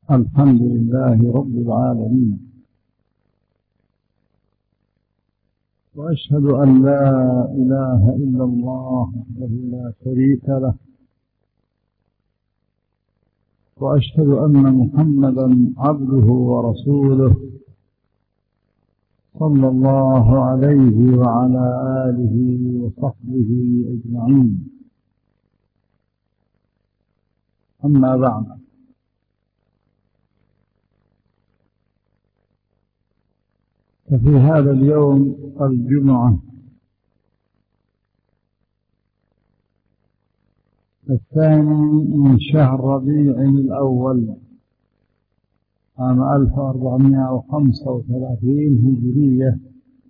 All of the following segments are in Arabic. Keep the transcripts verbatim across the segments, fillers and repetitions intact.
الحمد لله رب العالمين، وأشهد أن لا إله إلا الله وحده لا شريك له، وأشهد أن محمدا عبده ورسوله صلى الله عليه وعلى آله وصحبه أجمعين. أما بعد، ففي هذا اليوم الجمعة الثاني من شهر ربيع الأول عام ألف وأربعمائة وخمسة وثلاثين هجرية،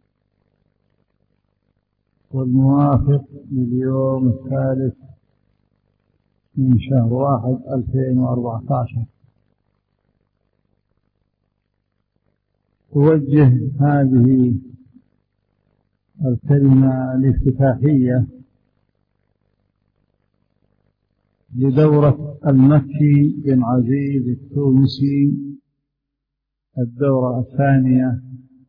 والموافق لليوم الثالث من شهر واحد ألفين وأربعة عشر. أوجه هذه الكلمة الافتتاحية لدورة المكي بن عزيز التونسي، الدورة الثانية،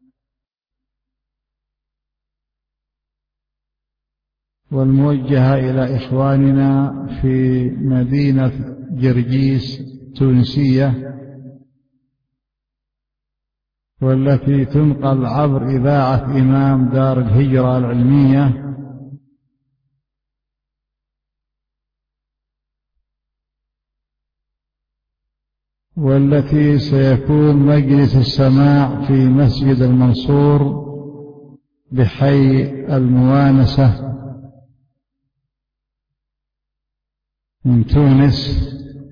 والموجهة إلى إخواننا في مدينة جرجيس التونسية، والتي تنقل عبر إذاعة إمام دار الهجرة العلمية، والتي سيكون مجلس السماع في مسجد المنصور بحي الموانسة من تونس.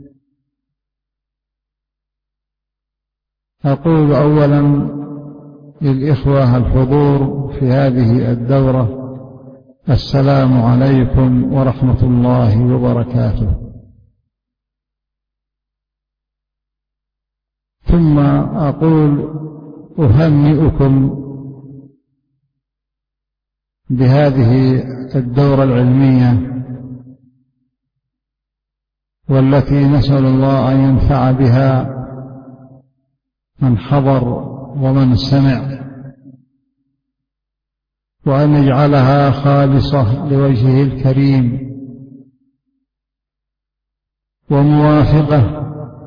أقول أولا للإخوة الحضور في هذه الدورة: السلام عليكم ورحمة الله وبركاته. ثم أقول أهنئكم بهذه الدورة العلمية، والتي نسأل الله أن ينفع بها من حضر ومن سمع، وأن يجعلها خالصة لوجهه الكريم، وموافقة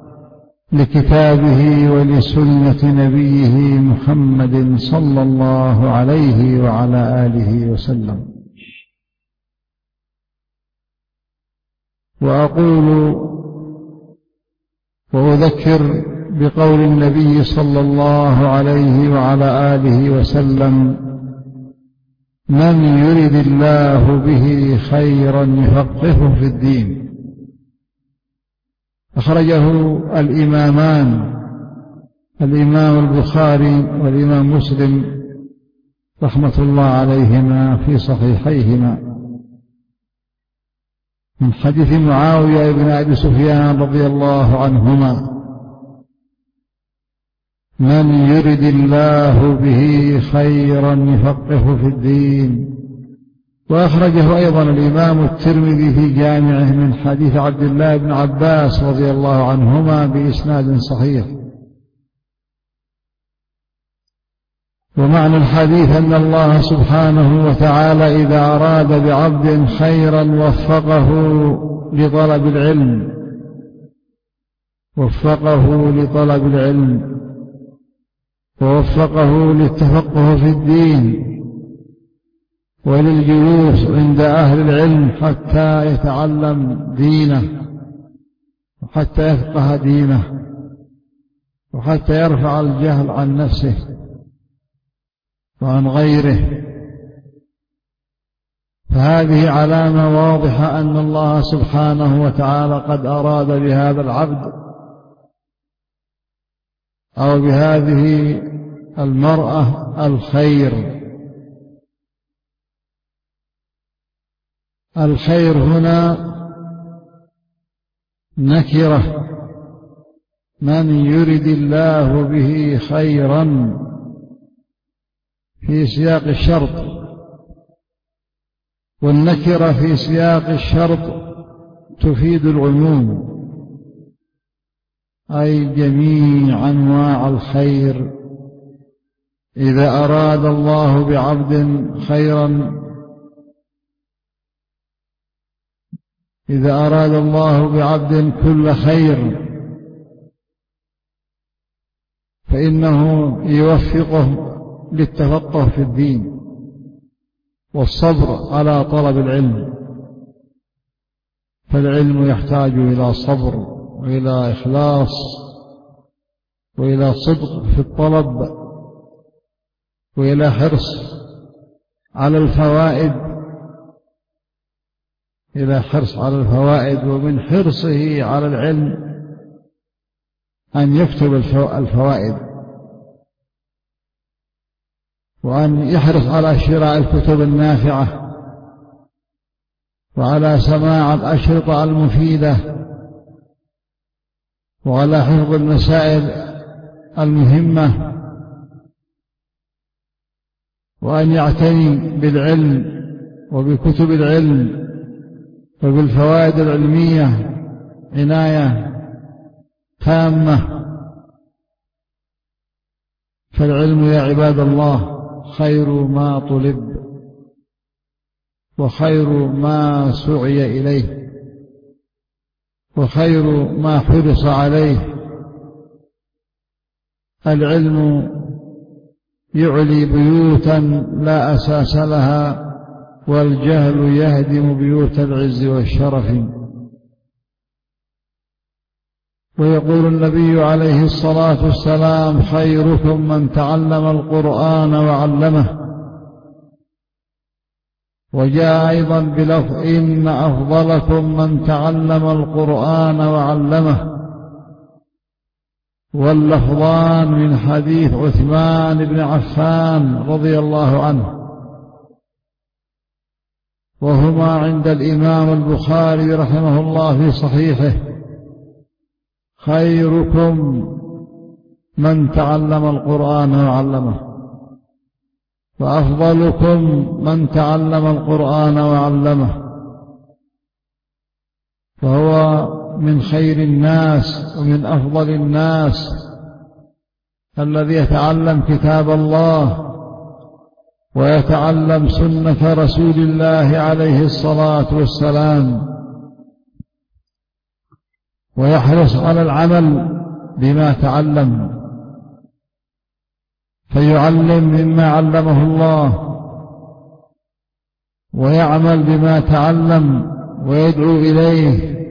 لكتابه ولسنة نبيه محمد صلى الله عليه وعلى آله وسلم. وأقول وأذكر بقول النبي صلى الله عليه وعلى آله وسلم: من يرد الله به خيرا يفقهه في الدين. أخرجه الإمامان، الإمام البخاري والإمام مسلم رحمة الله عليهما في صحيحيهما، من حديث معاوية بن أبي سفيان رضي الله عنهما: من يرد الله به خيرا يفقهه في الدين. وأخرجه أيضا الإمام الترمذي في جامعه من حديث عبد الله بن عباس رضي الله عنهما بإسناد صحيح. ومعنى الحديث أن الله سبحانه وتعالى إذا أراد بعبد خيرا وفقه لطلب العلم وفقه لطلب العلم ووفقه للتفقه في الدين وللجلوس عند أهل العلم حتى يتعلم دينه وحتى يفقه دينه وحتى يرفع الجهل عن نفسه وعن غيره. فهذه علامة واضحة أن الله سبحانه وتعالى قد أراد بهذا العبد أو بهذه المرأة الخير. الخير هنا نكرة، من يرد الله به خيرا في سياق الشرط، والنكرة في سياق الشرط تفيد العموم. أي جميع أنواع الخير. إذا أراد الله بعبد خيرا إذا أراد الله بعبد كل خير فإنه يوفقه للتفقه في الدين والصبر على طلب العلم، فالعلم يحتاج إلى صبر وإلى إخلاص وإلى صدق في الطلب وإلى حرص على الفوائد إلى حرص على الفوائد ومن حرصه على العلم أن يكتب الفوائد، وأن يحرص على شراء الكتب النافعة وعلى سماع الأشرطة المفيدة وعلى حفظ المسائل المهمة، وأن يعتني بالعلم وبكتب العلم وبالفوائد العلمية عناية تامة. فالعلم يا عباد الله خير ما طلب وخير ما سعي إليه وخير ما حرص عليه. العلم يعلي بيوتا لا أساس لها، والجهل يهدم بيوت العز والشرف. ويقول النبي عليه الصلاة والسلام: خيركم من تعلم القرآن وعلمه. وجاء أيضا بلفظ: إن أفضلكم من تعلم القرآن وعلمه. واللفظان من حديث عثمان بن عفان رضي الله عنه، وهما عند الإمام البخاري رحمه الله في صحيحه: خيركم من تعلم القرآن وعلمه، وأفضلكم من تعلم القرآن وعلمه. فهو من خير الناس ومن أفضل الناس الذي يتعلم كتاب الله ويتعلم سنة رسول الله عليه الصلاة والسلام، ويحرص على العمل بما تعلم، فيعلم مما علمه الله ويعمل بما تعلم ويدعو إليه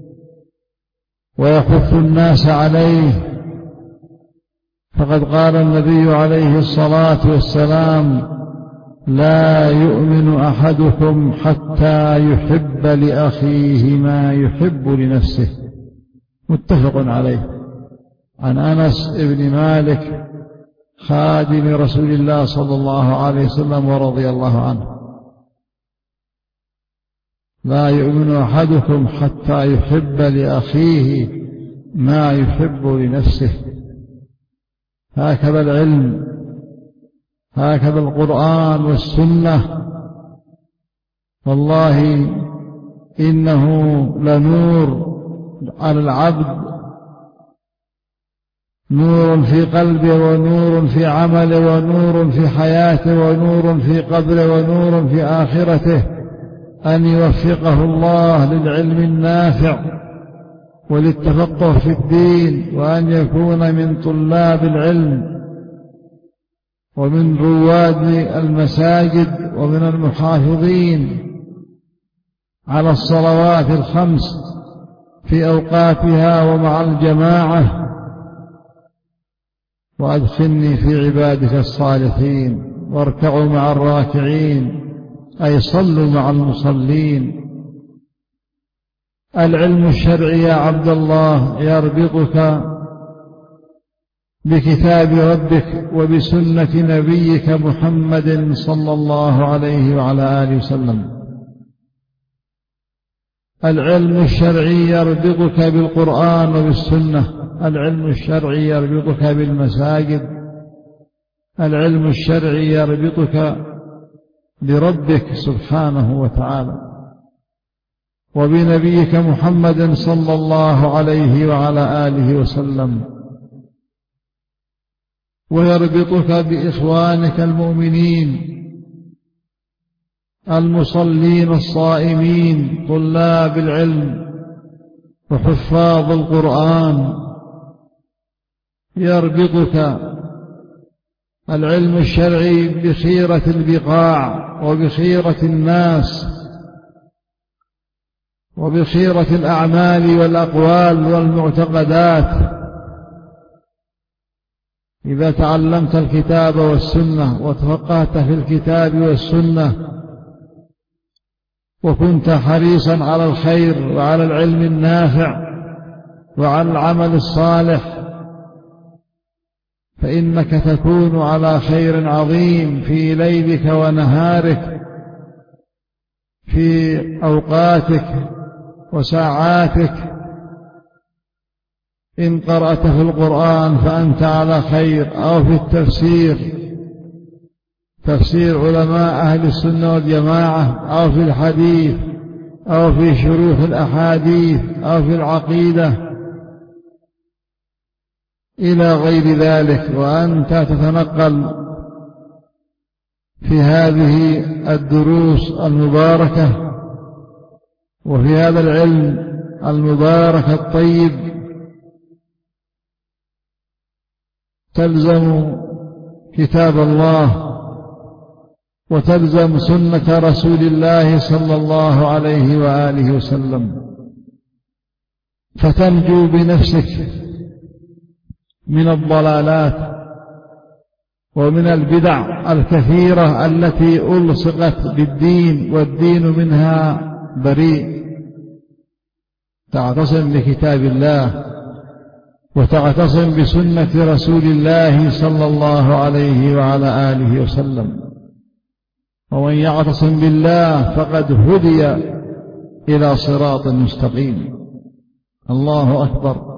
ويحث الناس عليه. فقد قال النبي عليه الصلاة والسلام: لا يؤمن أحدكم حتى يحب لأخيه ما يحب لنفسه. متفق عليه. عن أنس بن مالك خادم رسول الله صلى الله عليه وسلم ورضي الله عنه: لا يؤمن أحدكم حتى يحب لأخيه ما يحب لنفسه. هكذا العلم، هكذا القرآن والسنة. والله إنه لنور على العبد، نور في قلبه ونور في عمله ونور في حياته ونور في قبره ونور في آخرته، أن يوفقه الله للعلم النافع وللتفقه في الدين، وأن يكون من طلاب العلم ومن رواد المساجد ومن المحافظين على الصلوات الخمس في أوقاتها ومع الجماعة. وأدخلني في عبادك الصالحين، واركعوا مع الراكعين، أي صلوا مع المصلين. العلم الشرعي يا عبد الله يربطك بكتاب ربك وبسنة نبيك محمد صلى الله عليه وعلى آله وسلم. العلم الشرعي يربطك بالقرآن وبالسنة. العلم الشرعي يربطك بالمساجد. العلم الشرعي يربطك بربك سبحانه وتعالى. وبنبيك محمد صلى الله عليه وعلى آله وسلم، ويربطك بإخوانك المؤمنين المصلين الصائمين طلاب العلم وحفاظ القرآن. يربطك العلم الشرعي بخيرة البقاع وبخيرة الناس وبخيرة الأعمال والأقوال والمعتقدات. إذا تعلمت الكتاب والسنة وتفقهت في الكتاب والسنة وكنت حريصا على الخير وعلى العلم النافع وعلى العمل الصالح، فإنك تكون على خير عظيم في ليلك ونهارك، في أوقاتك وساعاتك. إن قرأت في القرآن فأنت على خير، أو في التفسير، تفسير علماء أهل السنة والجماعة، أو في الحديث، أو في شروح الأحاديث، أو في العقيدة إلى غير ذلك، وأنت تتنقل في هذه الدروس المباركة وفي هذا العلم المبارك الطيب، تلزم كتاب الله وتلزم سنة رسول الله صلى الله عليه وآله وسلم، فتنجو بنفسك من الضلالات ومن البدع الكثيرة التي ألصقت بالدين والدين منها بريء. تعتصم بكتاب الله وتعتصم بسنة رسول الله صلى الله عليه وعلى آله وسلم، ومن يعتصم بالله فقد هدي إلى صراط مستقيم. الله أكبر.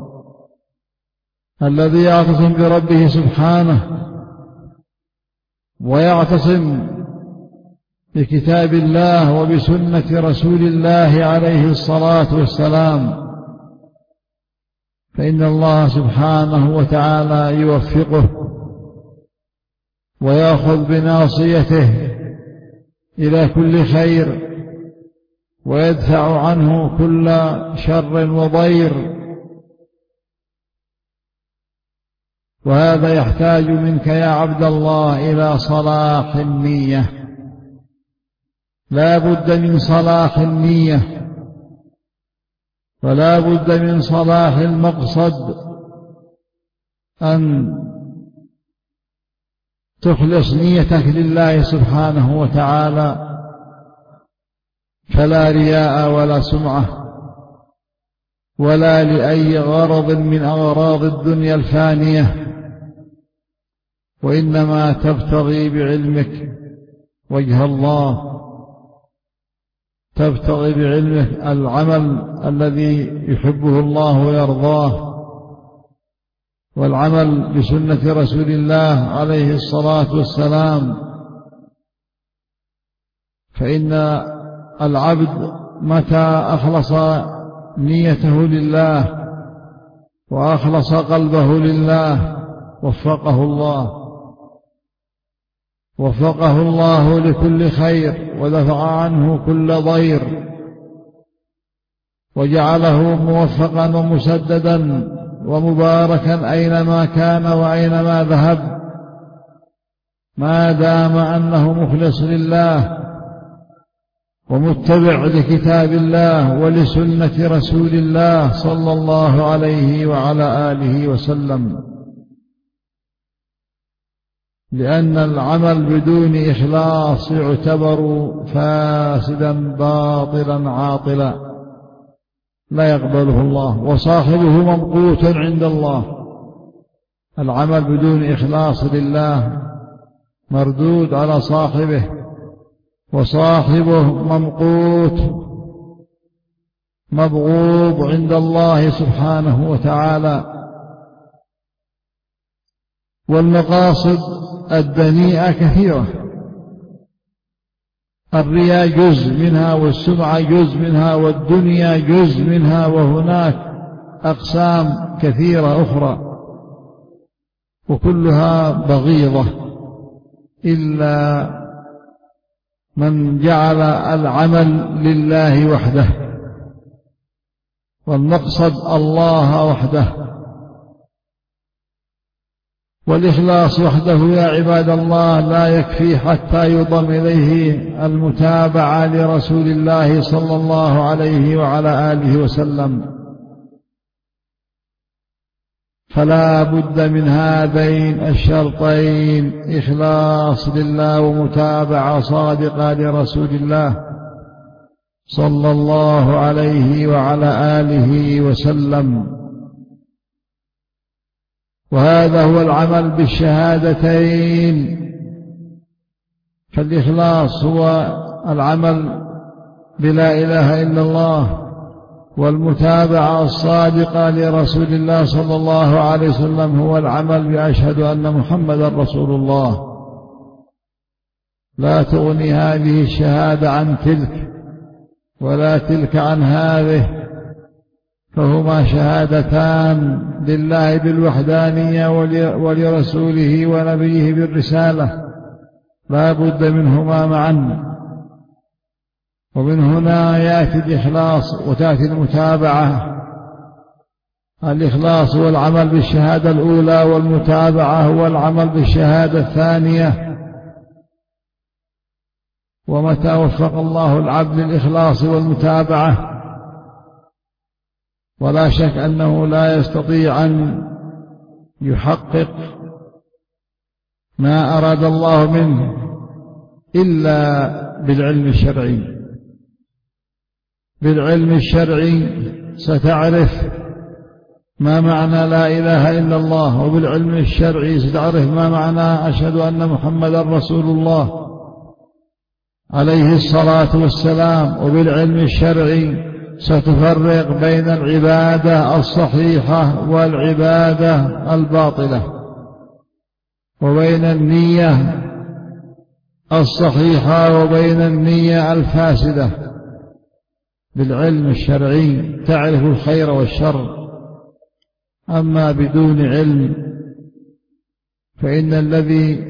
الذي يعتصم بربه سبحانه ويعتصم بكتاب الله وبسنة رسول الله عليه الصلاة والسلام، فإن الله سبحانه وتعالى يوفقه ويأخذ بناصيته إلى كل خير، ويدفع عنه كل شر وضير. وهذا يحتاج منك يا عبد الله إلى صلاح النية، لا بد من صلاح النية، ولا بد من صلاح المقصد، أن تخلص نيتك لله سبحانه وتعالى، فلا رياء ولا سمعة ولا لأي غرض من أغراض الدنيا الفانية، وإنما تبتغي بعلمك وجه الله، تبتغي بعلمك العمل الذي يحبه الله ويرضاه، والعمل بسنة رسول الله عليه الصلاة والسلام. فإن العبد متى أخلص نيته لله وأخلص قلبه لله وفقه الله وفقه الله لكل خير، ودفع عنه كل ضير، وجعله موفقا ومسددا ومباركا أينما كان وأينما ذهب، ما دام أنه مخلص لله ومتبع لكتاب الله ولسنة رسول الله صلى الله عليه وعلى آله وسلم. لأن العمل بدون إخلاص يعتبر فاسدا باطلا عاطلا لا يقبله الله، وصاحبه ممقوت عند الله. العمل بدون إخلاص لله مردود على صاحبه، وصاحبه ممقوت مبغوض عند الله سبحانه وتعالى. والمقاصد الدنيئة كثيرة، الرياء جزء منها، والسمعة جزء منها، والدنيا جزء منها، وهناك أقسام كثيرة أخرى وكلها بغيضة، إلا من جعل العمل لله وحده، والمقصد الله وحده. والإخلاص وحده يا عباد الله لا يكفي حتى يضم إليه المتابعة لرسول الله صلى الله عليه وعلى آله وسلم، فلا بد من هذين الشرطين: إخلاص لله ومتابعة صادقة لرسول الله صلى الله عليه وعلى آله وسلم. وهذا هو العمل بالشهادتين، فالإخلاص هو العمل بلا إله إلا الله، والمتابعة الصادقة لرسول الله صلى الله عليه وسلم هو العمل بأشهد أن محمدا رسول الله. لا تغني هذه الشهادة عن تلك ولا تلك عن هذه، فهما شهادتان: لله بالوحدانية ولرسوله ونبيه بالرسالة، لا بد منهما معا. ومن هنا يأتي الإخلاص وتأتي المتابعة. الإخلاص هو العمل بالشهادة الأولى، والمتابعة هو العمل بالشهادة الثانية. ومتى وفق الله العبد للإخلاص والمتابعة، ولا شك أنه لا يستطيع أن يحقق ما أراد الله منه إلا بالعلم الشرعي. بالعلم الشرعي ستعرف ما معنى لا إله إلا الله، وبالعلم الشرعي ستعرف ما معنى أشهد أن محمدا رسول الله عليه الصلاة والسلام. وبالعلم الشرعي ستفرق بين العبادة الصحيحة والعبادة الباطلة، وبين النية الصحيحة وبين النية الفاسدة. بالعلم الشرعي تعرف الخير والشر. أما بدون علم فإن الذي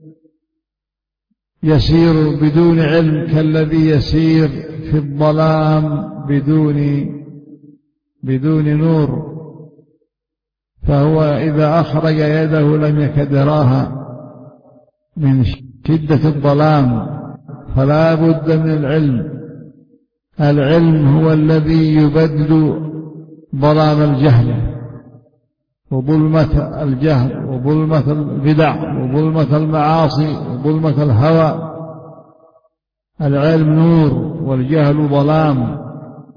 يسير بدون علم كالذي يسير في الظلام بدون بدون نور، فهو إذا أخرج يده لم يكد يراها من شدة الظلام. فلا بد من العلم. العلم هو الذي يبدل ظلام الجهل وظلمة الجهل وظلمة البدع وظلمة المعاصي وظلمة الهوى. العلم نور والجهل ظلام.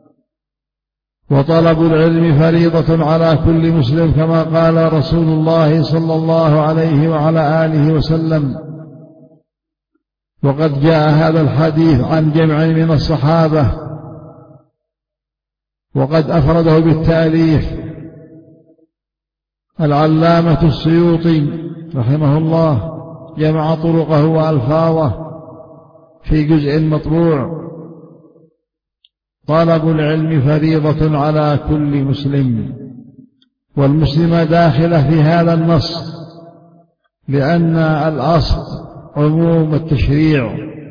وطلب العلم فريضة على كل مسلم، كما قال رسول الله صلى الله عليه وعلى آله وسلم. وقد جاء هذا الحديث عن جمع من الصحابة، وقد أفرده بالتأليف العلامة السيوطي رحمه الله، جمع طرقه وألفاظه في جزء مطبوع. طلب العلم فريضة على كل مسلم، والمسلم داخلة في هذا النص، لأن الأصل عموم التشريع،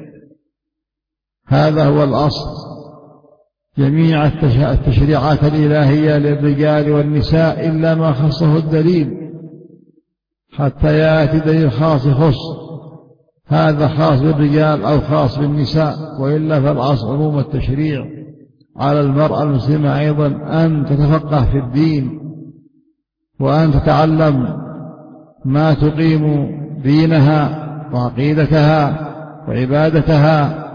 هذا هو الأصل. جميع التشريعات الإلهية للرجال والنساء إلا ما خصه الدليل، حتى يأتي دليل خاص يخص هذا خاص بالرجال أو خاص بالنساء، وإلا فالأصل عموم التشريع. على المرأة المسلمة أيضا أن تتفقه في الدين، وأن تتعلم ما تقيم دينها وعقيدتها وعبادتها،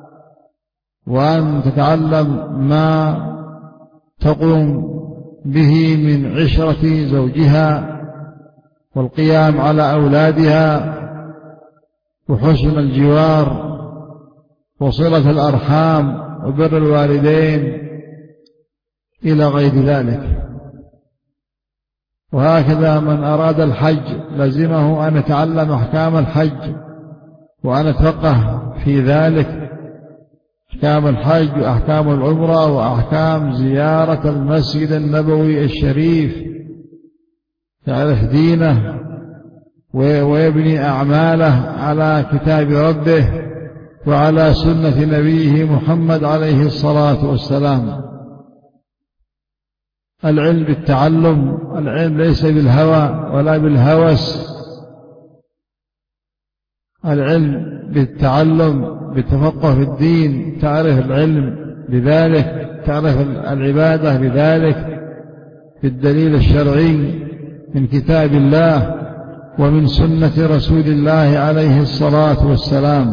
وأن تتعلم ما تقوم به من عشرة زوجها والقيام على أولادها وحسن الجوار وصلة الأرحام وبر الوالدين إلى غير ذلك. وهكذا من أراد الحج لزمه أن يتعلم أحكام الحج وأن يتفقه في ذلك أحكام الحج وأحكام العمرة وأحكام زيارة المسجد النبوي الشريف، يعرف دينه ويبني أعماله على كتاب ربه وعلى سنة نبيه محمد عليه الصلاة والسلام. العلم بالتعلم، العلم ليس بالهوى ولا بالهوس، العلم بالتعلم بالتفقه في الدين، تعرف العلم بذلك، تعرف العبادة بذلك، بالدليل الشرعي من كتاب الله ومن سنة رسول الله عليه الصلاة والسلام.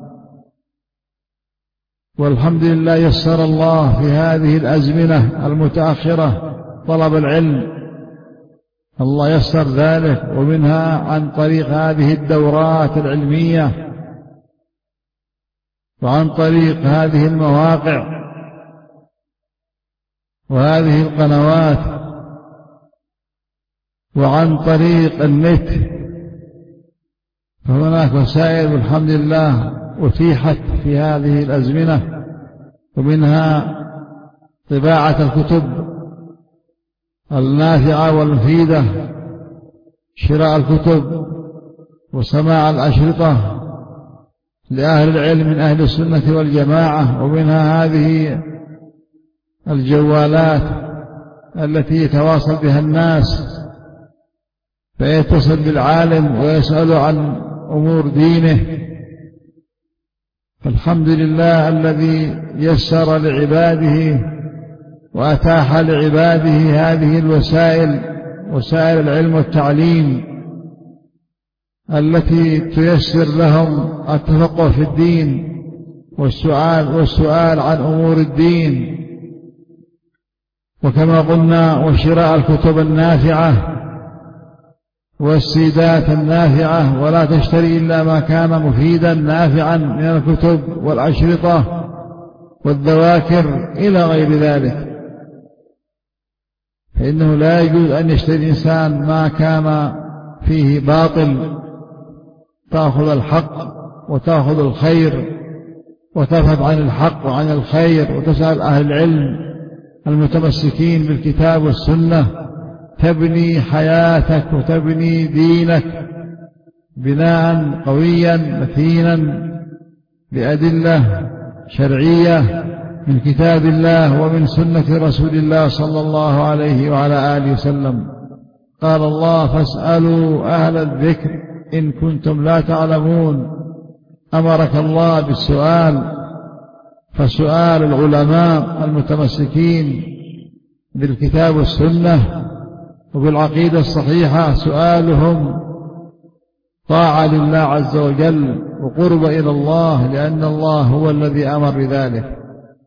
والحمد لله يسر الله في هذه الأزمنة المتأخرة طلب العلم، الله يسر ذلك، ومنها عن طريق هذه الدورات العلمية وعن طريق هذه المواقع وهذه القنوات وعن طريق النت، فهناك وسائل الحمد لله أتيحت في هذه الأزمنة، ومنها طباعة الكتب النافعة والمفيدة، شراء الكتب وسماع الأشرطة لأهل العلم من أهل السنة والجماعة، ومنها هذه الجوالات التي يتواصل بها الناس فيتصل بالعالم ويسأل عن أمور دينه. فالحمد لله الذي يسر لعباده وأتاح لعباده هذه الوسائل، وسائل العلم والتعليم التي تيسر لهم التفقه في الدين والسؤال والسؤال عن أمور الدين، وكما قلنا وشراء الكتب النافعة والسيدات النافعة، ولا تشتري إلا ما كان مفيدا نافعا من الكتب والأشرطة والذواكر إلى غير ذلك، فإنه لا يجوز أن يشتري الإنسان ما كان فيه باطل، تأخذ الحق وتأخذ الخير وتذهب عن الحق وعن الخير وتسأل أهل العلم المتمسكين بالكتاب والسنة، تبني حياتك وتبني دينك بناء قويا متينا بأدلة شرعية من كتاب الله ومن سنة رسول الله صلى الله عليه وعلى آله وسلم. قال الله: فاسألوا أهل الذكر إن كنتم لا تعلمون. أمرك الله بالسؤال، فسؤال العلماء المتمسكين بالكتاب والسنة وبالعقيدة الصحيحة سؤالهم طاعة لله عز وجل وقرب إلى الله، لأن الله هو الذي أمر بذلك.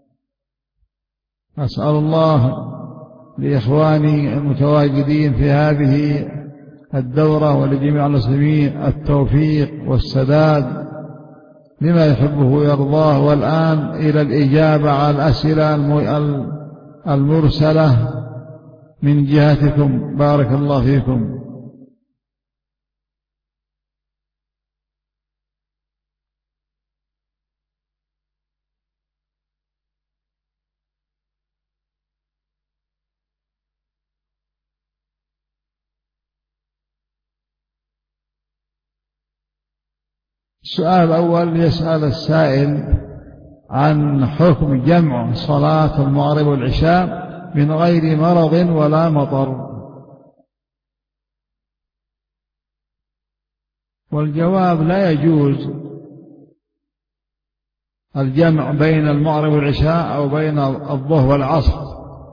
أسأل الله لإخواني المتواجدين في هذه الدورة ولجميع المسلمين التوفيق والسداد لما يحبه ويرضاه. والآن إلى الإجابة على الأسئلة المرسلة من جهتكم، بارك الله فيكم. السؤال الأول يسأل السائل عن حكم جمع صلاة المغرب والعشاء من غير مرض ولا مطر، والجواب: لا يجوز الجمع بين المغرب والعشاء أو بين الظهر والعصر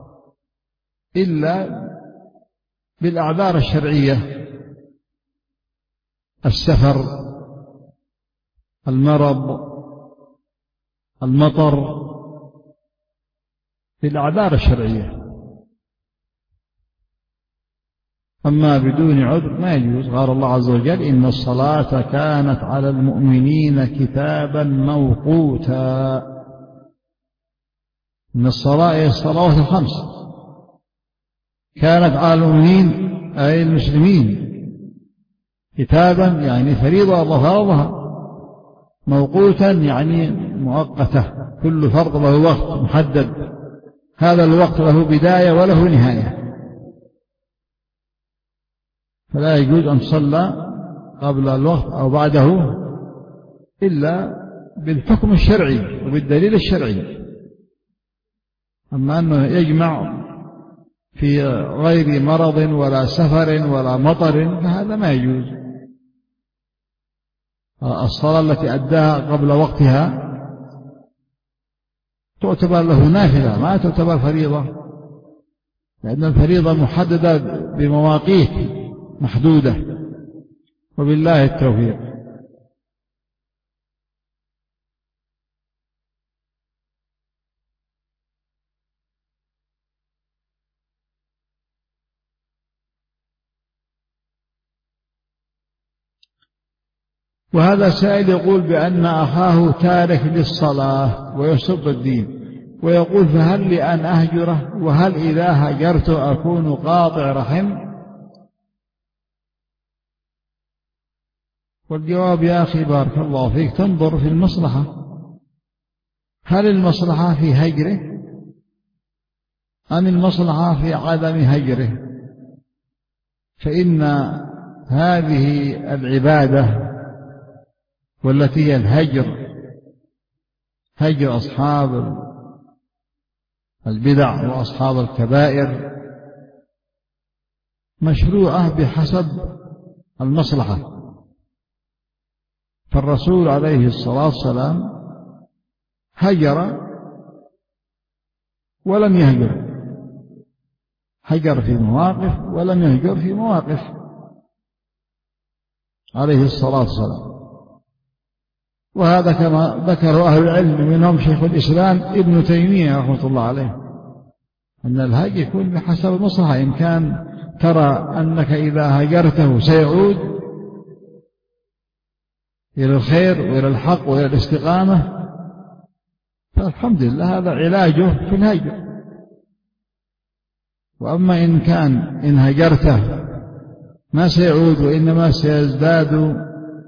إلا بالأعذار الشرعية: السفر، المرض، المطر، بالأعذار الشرعية. أما بدون عذر ما يجوز. قال الله عز وجل: إن الصلاة كانت على المؤمنين كتابا موقوتا. إن الصلاة هي الصلوات الخمس كانت على المؤمنين أي المسلمين كتابا يعني فريضة الله فرضها، موقوتا يعني مؤقتة كل فرض له وقت محدد، هذا الوقت له بداية وله نهاية، فلا يجوز أن تصلى قبل الوقت أو بعده إلا بالحكم الشرعي وبالدليل الشرعي. أما أنه يجمع في غير مرض ولا سفر ولا مطر فهذا ما يجوز. الصلاة التي أداها قبل وقتها تعتبر له نافلة ما تعتبر فريضة، لأن الفريضة محددة بمواقيت محدودة. وبالله التوفيق. وهذا سائل يقول بأن أخاه تارك للصلاة ويسب الدين، ويقول فهل لي أن أهجره، وهل إذا هجرته أكون قاطع رحم؟ والجواب يا أخي بارك الله فيك تنظر في المصلحة، هل المصلحة في هجره أم المصلحة في عدم هجره؟ فإن هذه العبادة والتي هي الهجر، هجر أصحاب البدع وأصحاب الكبائر، مشروعة بحسب المصلحة. فالرسول عليه الصلاة والسلام هجر ولم يهجر، هجر في مواقف ولم يهجر في مواقف عليه الصلاة والسلام. وهذا كما ذكر أهل العلم منهم شيخ الإسلام ابن تيمية رحمة الله عليه، أن الهجر يكون بحسب المصلحة. إن كان ترى أنك إذا هجرته سيعود إلى الخير وإلى الحق وإلى الاستقامة فالحمد لله، هذا علاجه في الهجر. وأما إن كان إن هجرته ما سيعود وإنما سيزداد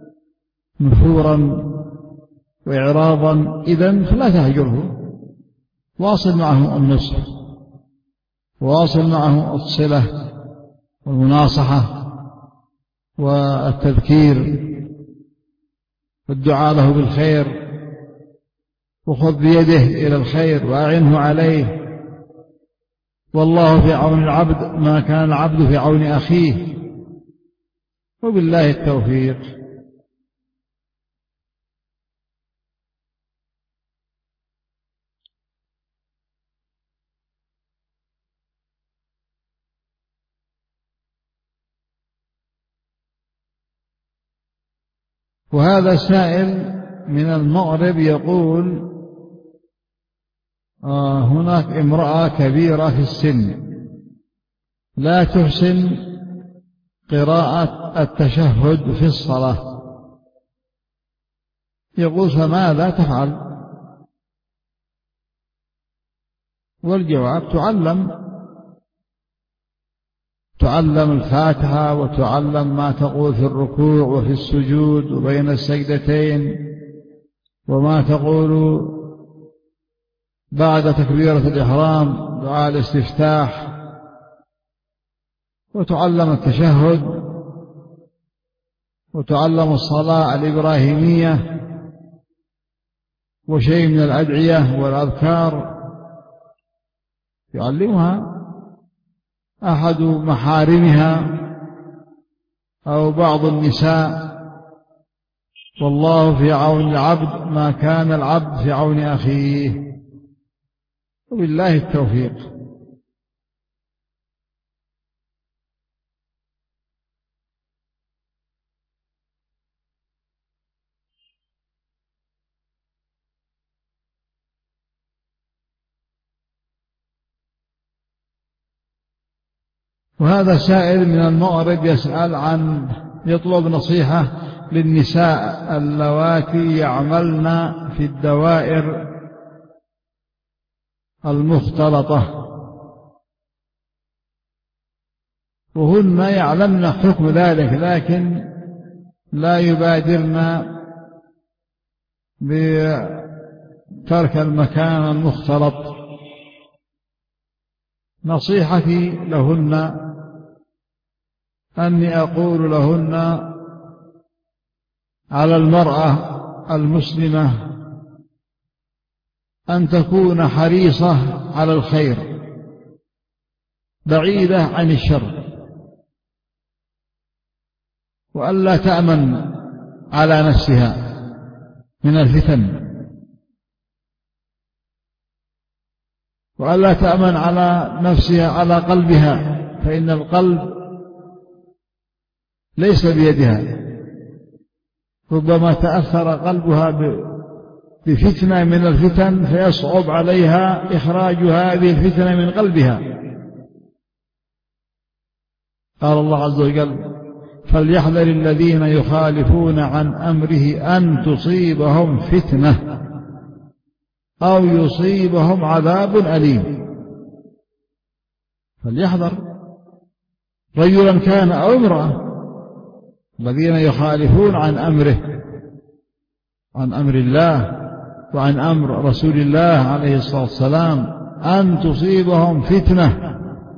نفورا وإعراضا، إذن فلا تهجره، واصل معه النصح، واصل معه الصلة والمناصحة والتذكير والدعاء له بالخير، وخذ بيده إلى الخير وأعنه عليه، والله في عون العبد ما كان العبد في عون أخيه، وبالله التوفيق. وهذا سائل من المغرب يقول آه هناك امرأة كبيرة في السن لا تحسن قراءة التشهد في الصلاة، يقول فماذا تفعل؟ والجواب تعلم تعلم الفاتحة وتعلم ما تقول في الركوع وفي السجود وبين السجدتين، وما تقول بعد تكبيرة الإحرام دعاء الاستفتاح، وتعلم التشهد وتعلم الصلاة الإبراهيمية وشيء من الأدعية والأذكار يعلمها أحد محارمها أو بعض النساء، والله في عون العبد ما كان العبد في عون أخيه، وبالله التوفيق. وهذا سائل من المغرب يسأل عن يطلب نصيحة للنساء اللواتي يعملن في الدوائر المختلطة وهن يعلمن حكم ذلك لكن لا يبادرن ترك المكان المختلط. نصيحتي لهن أني أقول لهن: على المرأة المسلمة أن تكون حريصة على الخير بعيدة عن الشر، وألا تأمن على نفسها من الفتن، وألا تأمن على نفسها على قلبها، فإن القلب ليس بيدها، ربما تأثر قلبها بفتنة من الفتن فيصعب عليها إخراج هذه الفتنة من قلبها. قال الله عز وجل: فليحذر الذين يخالفون عن أمره أن تصيبهم فتنة أو يصيبهم عذاب أليم. فليحذر رجلا كان أو امرأة الذين يخالفون عن أمره، عن أمر الله وعن أمر رسول الله عليه الصلاة والسلام، أن تصيبهم فتنة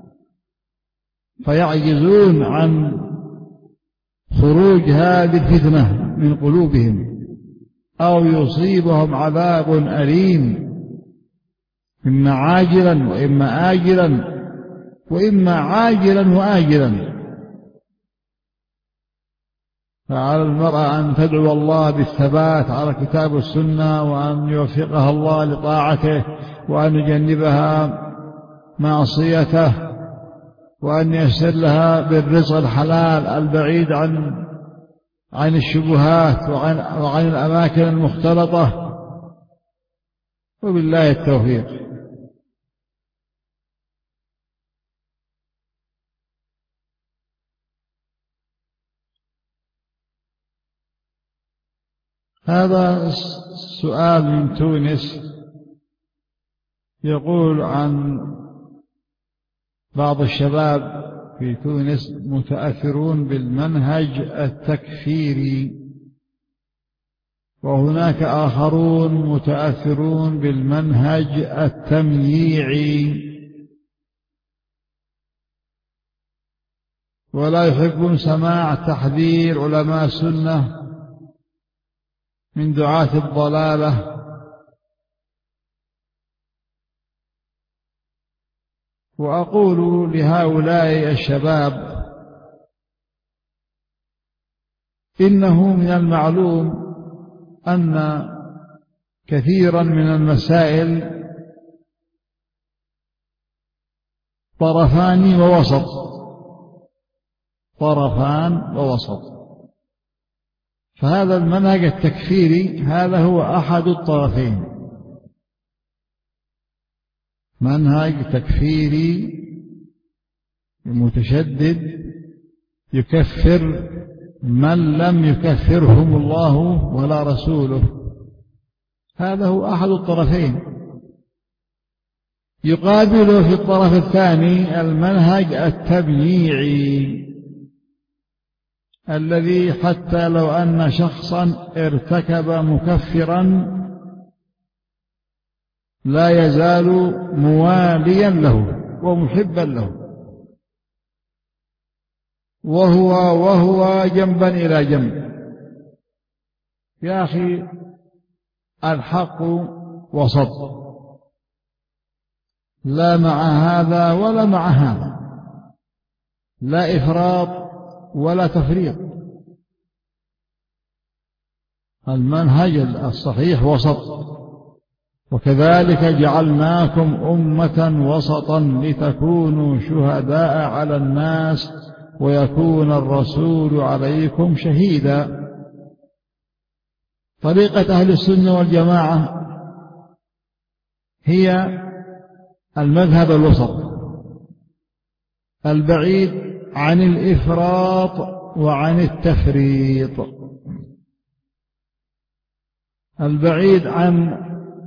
فيعجزون عن خروج هذه الفتنة من قلوبهم، أو يصيبهم عذاب أليم، إما عاجلا وإما آجلا، وإما عاجلا وآجلا. فعلى المرأة أن تدعو الله بالثبات على الكتاب والسنة، وأن يوفقها الله لطاعته، وأن يجنبها معصيته، وأن ييسر لها بالرزق الحلال البعيد عن عن الشبهات وعن, وعن الأماكن المختلطة. وبالله التوفيق. هذا سؤال من تونس، يقول عن بعض الشباب في تونس متأثرون بالمنهج التكفيري، وهناك آخرون متأثرون بالمنهج التمييعي، ولا يحبون سماع تحذير علماء السنة من دعاة الضلالة. وأقول لهؤلاء الشباب: إنه من المعلوم أن كثيرا من المسائل طرفان ووسط، طرفان ووسط. فهذا المنهج التكفيري هذا هو أحد الطرفين، منهج تكفيري متشدد يكفر من لم يكفرهم الله ولا رسوله، هذا هو أحد الطرفين. يقابله في الطرف الثاني المنهج التبييعي، الذي حتى لو أن شخصا ارتكب مكفرا لا يزال مواليا له ومحبا له، وهو وهو جنبا إلى جنب. يا أخي الحق وسط، لا مع هذا ولا مع هذا، لا إفراط ولا تفريط. المنهج الصحيح وسط. وكذلك جعلناكم أمة وسطا لتكونوا شهداء على الناس ويكون الرسول عليكم شهيدا. طريقة أهل السنة والجماعة هي المذهب الوسط، البعيد عن الإفراط وعن التفريط، البعيد عن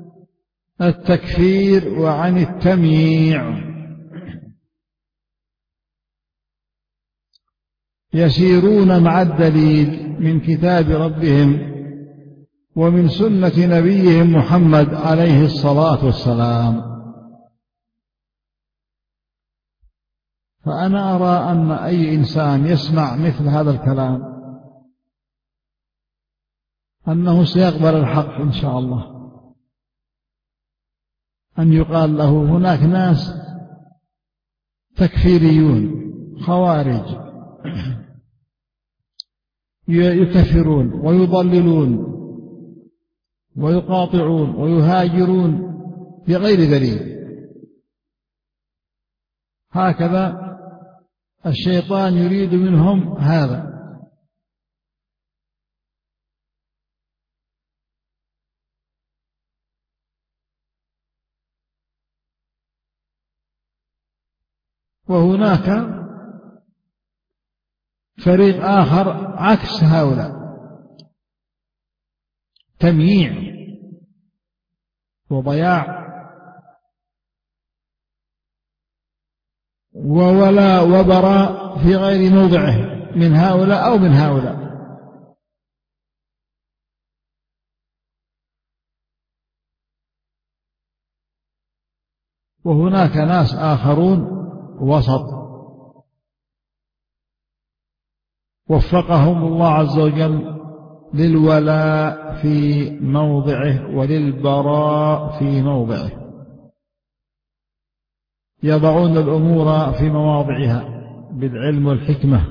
التكفير وعن التمييع. يسيرون مع الدليل من كتاب ربهم ومن سنة نبيهم محمد عليه الصلاة والسلام. فأنا أرى أن أي إنسان يسمع مثل هذا الكلام أنه سيقبل الحق إن شاء الله. أن يقال له هناك ناس تكفيريون خوارج يكفرون ويضللون ويقاطعون ويهاجرون بغير دليل. هكذا الشيطان يريد منهم هذا. وهناك فريق آخر عكس هؤلاء، تمييع وضياع وولاء وبراء في غير موضعه من هؤلاء أو من هؤلاء. وهناك ناس آخرون وسط وفقهم الله عز وجل للولاء في موضعه وللبراء في موضعه، يضعون الأمور في مواضعها بالعلم والحكمة،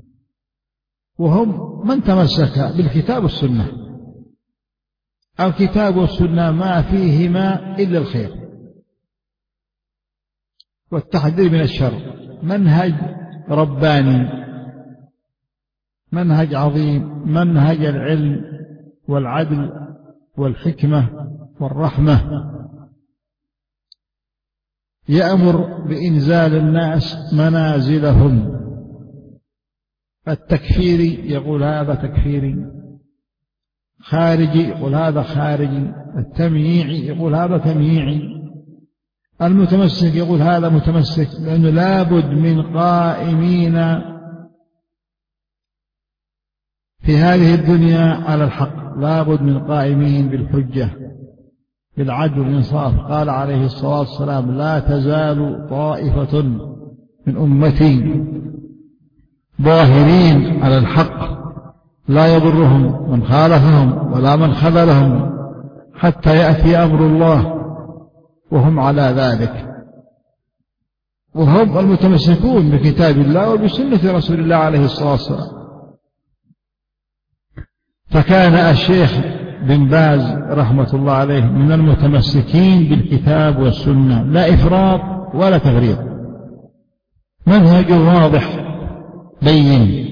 وهم من تمسك بالكتاب والسنة أو كتاب والسنة ما فيهما إلا الخير والتحذير من الشر. منهج رباني، منهج عظيم، منهج العلم والعدل والحكمة والرحمة، يأمر بإنزال الناس منازلهم. التكفيري يقول هذا تكفيري، خارجي يقول هذا خارجي، التمييعي يقول هذا تمييعي، المتمسك يقول هذا متمسك، لأنه لابد من قائمين في هذه الدنيا على الحق، لابد من قائمين بالحجة بالعدل والإنصاف. قال عليه الصلاة والسلام: لا تزال طائفة من أمتي ظاهرين على الحق لا يضرهم من خالفهم ولا من خذلهم حتى يأتي أمر الله وهم على ذلك. وهم المتمسكون بكتاب الله وبسنة رسول الله عليه الصلاة والسلام. فكان الشيخ بن باز رحمة الله عليه من المتمسكين بالكتاب والسنة، لا إفراط ولا تفريط، منهج واضح بين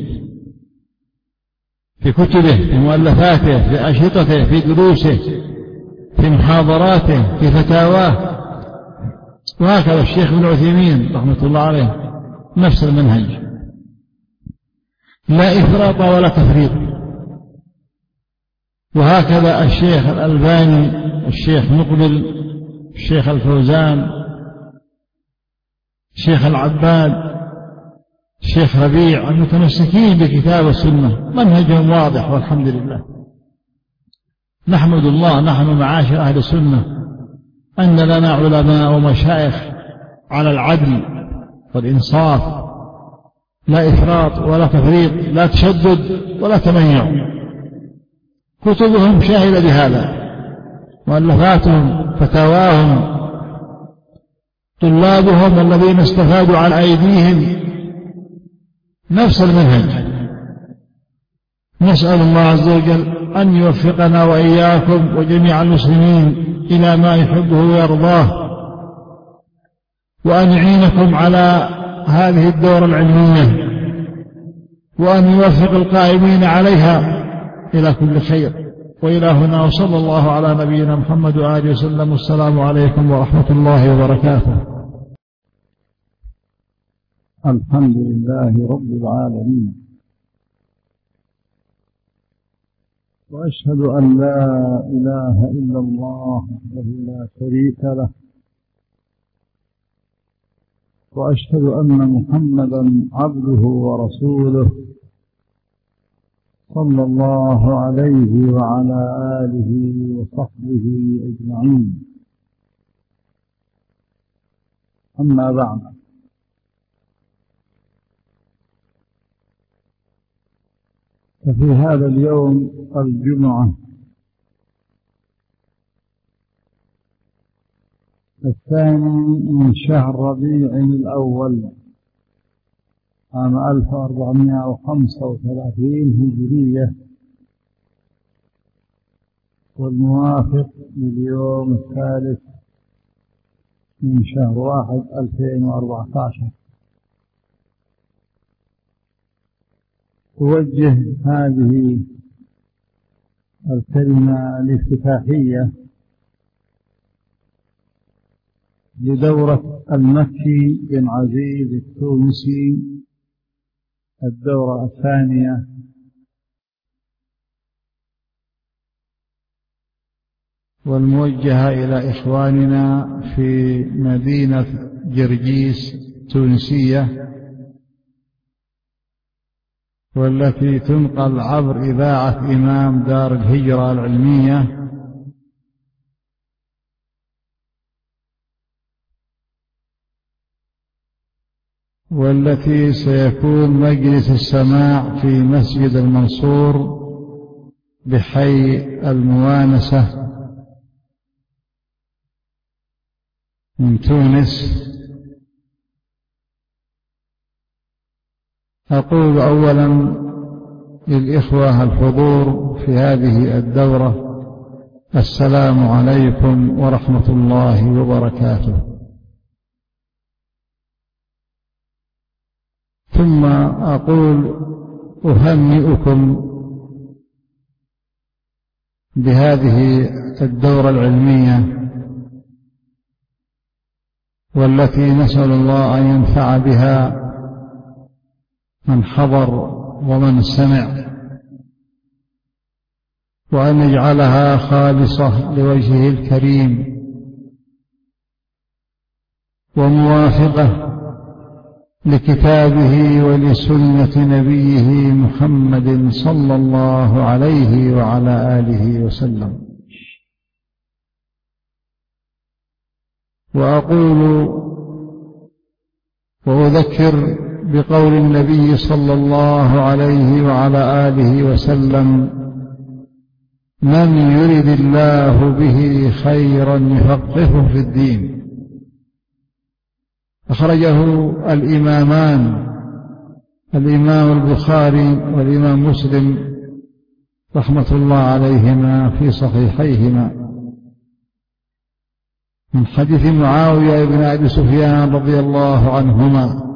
في كتبه، في مؤلفاته، في أشرطته، في دروسه، في محاضراته، في فتاواه. وهكذا الشيخ ابن عثيمين رحمة الله عليه نفس المنهج، لا إفراط ولا تفريط. وهكذا الشيخ الألباني، الشيخ مقبل، الشيخ الفوزان، الشيخ العباد، الشيخ ربيع، المتمسكين بكتاب السنة منهجهم واضح والحمد لله. نحمد الله نحن معاشر أهل السنة أن لنا علماء ومشايخ على العدل والإنصاف، لا إفراط ولا تفريط، لا تشدد ولا تميع. كتبهم شاهدة بهذا، مؤلفاتهم، فتاواهم، طلابهم الذين استفادوا عن أيديهم نفس المنهج. نسأل الله عز وجل أن يوفقنا وإياكم وجميع المسلمين إلى ما يحبه ويرضاه، وأن يعينكم على هذه الدورة العلمية، وأن يوفق القائمين عليها إلى كل خير. وإلى هنا، وصلى الله على نبينا محمد وآله وسلم. والسلام عليكم ورحمة الله وبركاته. الحمد لله رب العالمين، وأشهد أن لا إله إلا الله وحده لا شريك له، وأشهد أن محمدا عبده ورسوله صلى الله عليه وعلى آله وصحبه أجمعين. أما بعد، ففي هذا اليوم الجمعة الثاني من شهر ربيع الأول عام ألف وأربعمائة وخمسة وثلاثين هجرية، والموافق لليوم الثالث من شهر واحد ألفين وأربعة عشر. أوجه هذه الكلمة الافتتاحية لدورة المكي بن عزيز التونسي، الدورة الثانية، والموجهة إلى إخواننا في مدينة جرجيس التونسية، والتي تنقل عبر إذاعة إمام دار الهجرة العلمية، والتي سيكون مجلس السماع في مسجد المنصور بحي الموانسة من تونس. أقول أولا للإخوة الحضور في هذه الدورة: السلام عليكم ورحمة الله وبركاته. ثم أقول أهنئكم بهذه الدورة العلمية، والتي نسأل الله أن ينفع بها من حضر ومن سمع، وأن يجعلها خالصة لوجهه الكريم وموافقة لكتابه ولسنة نبيه محمد صلى الله عليه وعلى آله وسلم. وأقول وأذكر بقول النبي صلى الله عليه وعلى آله وسلم: من يرد الله به خيرا يفقهه في الدين. أخرجه الإمامان، الإمام البخاري والإمام مسلم رحمة الله عليهما في صحيحيهما، من حديث معاوية بن أبي سفيان رضي الله عنهما: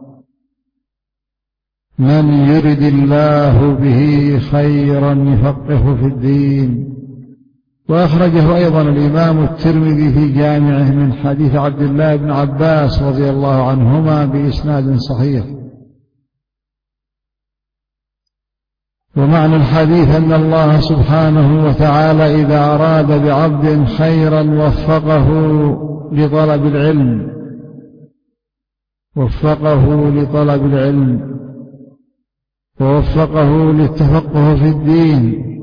من يرد الله به خيرا يفقهه في الدين. وأخرجه أيضا الإمام الترمذي في جامعه من حديث عبد الله بن عباس رضي الله عنهما بإسناد صحيح. ومعنى الحديث أن الله سبحانه وتعالى إذا أراد بعبد خيرا وفقه لطلب العلم وفقه لطلب العلم ووفقه للتفقه في الدين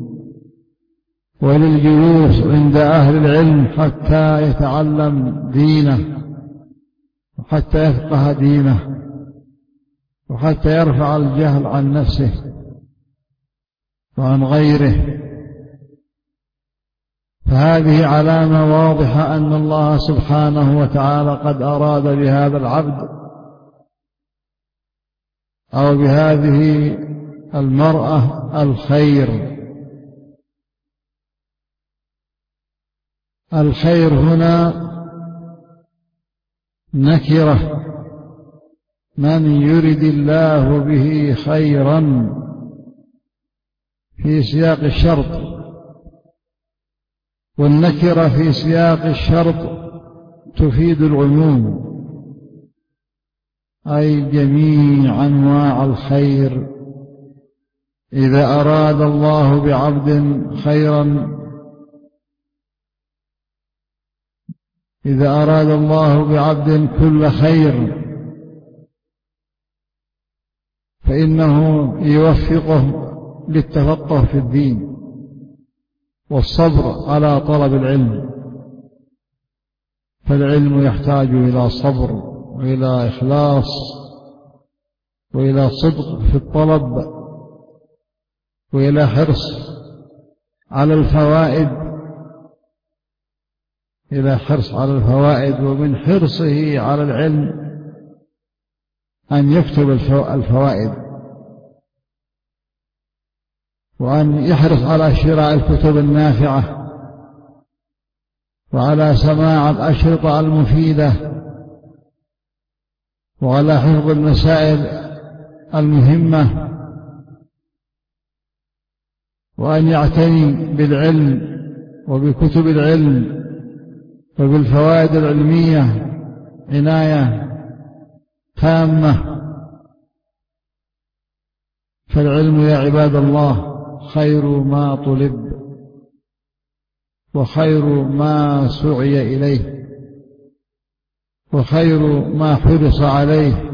وللجلوس عند أهل العلم حتى يتعلم دينه وحتى يفقه دينه وحتى يرفع الجهل عن نفسه وعن غيره. فهذه علامة واضحة أن الله سبحانه وتعالى قد أراد بهذا العبد أو بهذه المرأة الخير. الخير هنا نكرة: من يرد الله به خيرا في سياق الشرط، والنكرة في سياق الشرط تفيد العموم، أي جميع أنواع الخير. إذا أراد الله بعبد خيرا إذا أراد الله بعبد كل خير فإنه يوفقه للتفقه في الدين والصبر على طلب العلم، فالعلم يحتاج إلى صبر وإلى إخلاص وإلى صدق في الطلب وإلى حرص على الفوائد إلى حرص على الفوائد ومن حرصه على العلم أن يكتب الفوائد، وأن يحرص على شراء الكتب النافعة وعلى سماع الأشرطة المفيدة وعلى حفظ المسائل المهمة، وأن يعتني بالعلم وبكتب العلم وبالفوائد العلمية عناية تامة. فالعلم يا عباد الله خير ما طلب وخير ما سعي إليه وخير ما حرص عليه.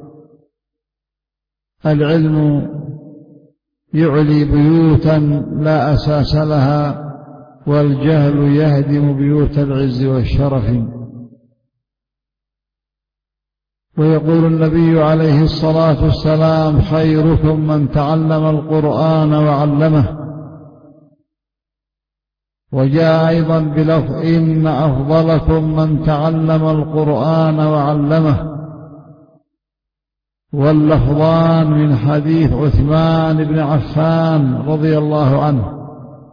العلم يعلي بيوتا لا أساس لها، والجهل يهدم بيوت العز والشرف. ويقول النبي عليه الصلاة والسلام: خيركم من تعلم القرآن وعلمه. وجاء أيضا بلفظ: إن أفضلكم من تعلم القرآن وعلمه. واللفظان من حديث عثمان بن عفان رضي الله عنه،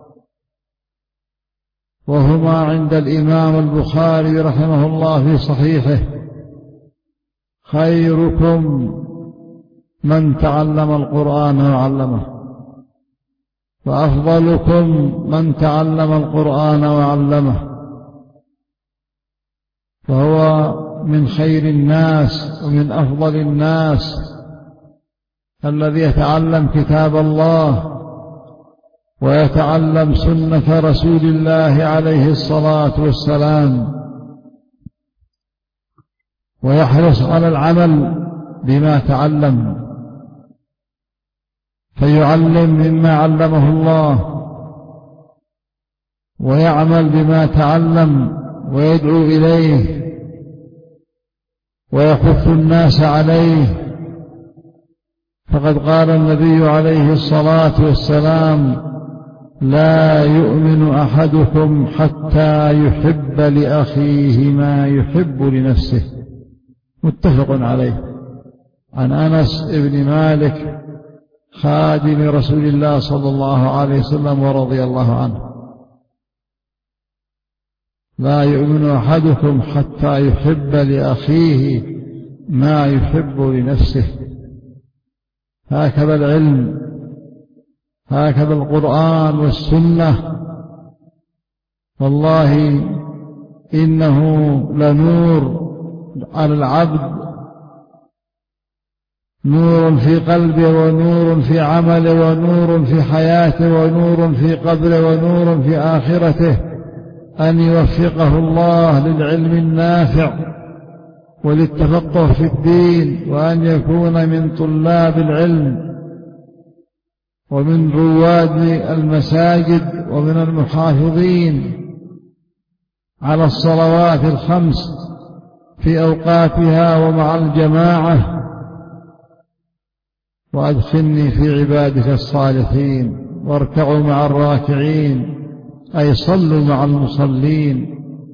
وهما عند الإمام البخاري رحمه الله في صحيحه: خيركم من تعلم القرآن وعلمه، وأفضلكم من تعلم القرآن وعلمه. فهو من خير الناس ومن أفضل الناس الذي يتعلم كتاب الله ويتعلم سنة رسول الله عليه الصلاة والسلام، ويحرص على العمل بما تعلم، فيعلم مما علمه الله ويعمل بما تعلم ويدعو إليه ويحث الناس عليه. فقد قال النبي عليه الصلاة والسلام: لا يؤمن أحدكم حتى يحب لأخيه ما يحب لنفسه. متفق عليه. عن أنس بن مالك خادم رسول الله صلى الله عليه وسلم ورضي الله عنه: لا يؤمن أحدكم حتى يحب لأخيه ما يحب لنفسه. هكذا العلم، هكذا القرآن والسنة، والله إنه لنور على العبد، نور في قلبه ونور في عمله ونور في حياته ونور في قبره ونور في آخرته، أن يوفقه الله للعلم النافع وللتفقه في الدين، وأن يكون من طلاب العلم ومن رواد المساجد ومن المحافظين على الصلوات الخمس في أوقاتها ومع الجماعة. وأدخلني في عبادك الصالحين، واركعوا مع الراكعين، أي صلوا مع المصلين.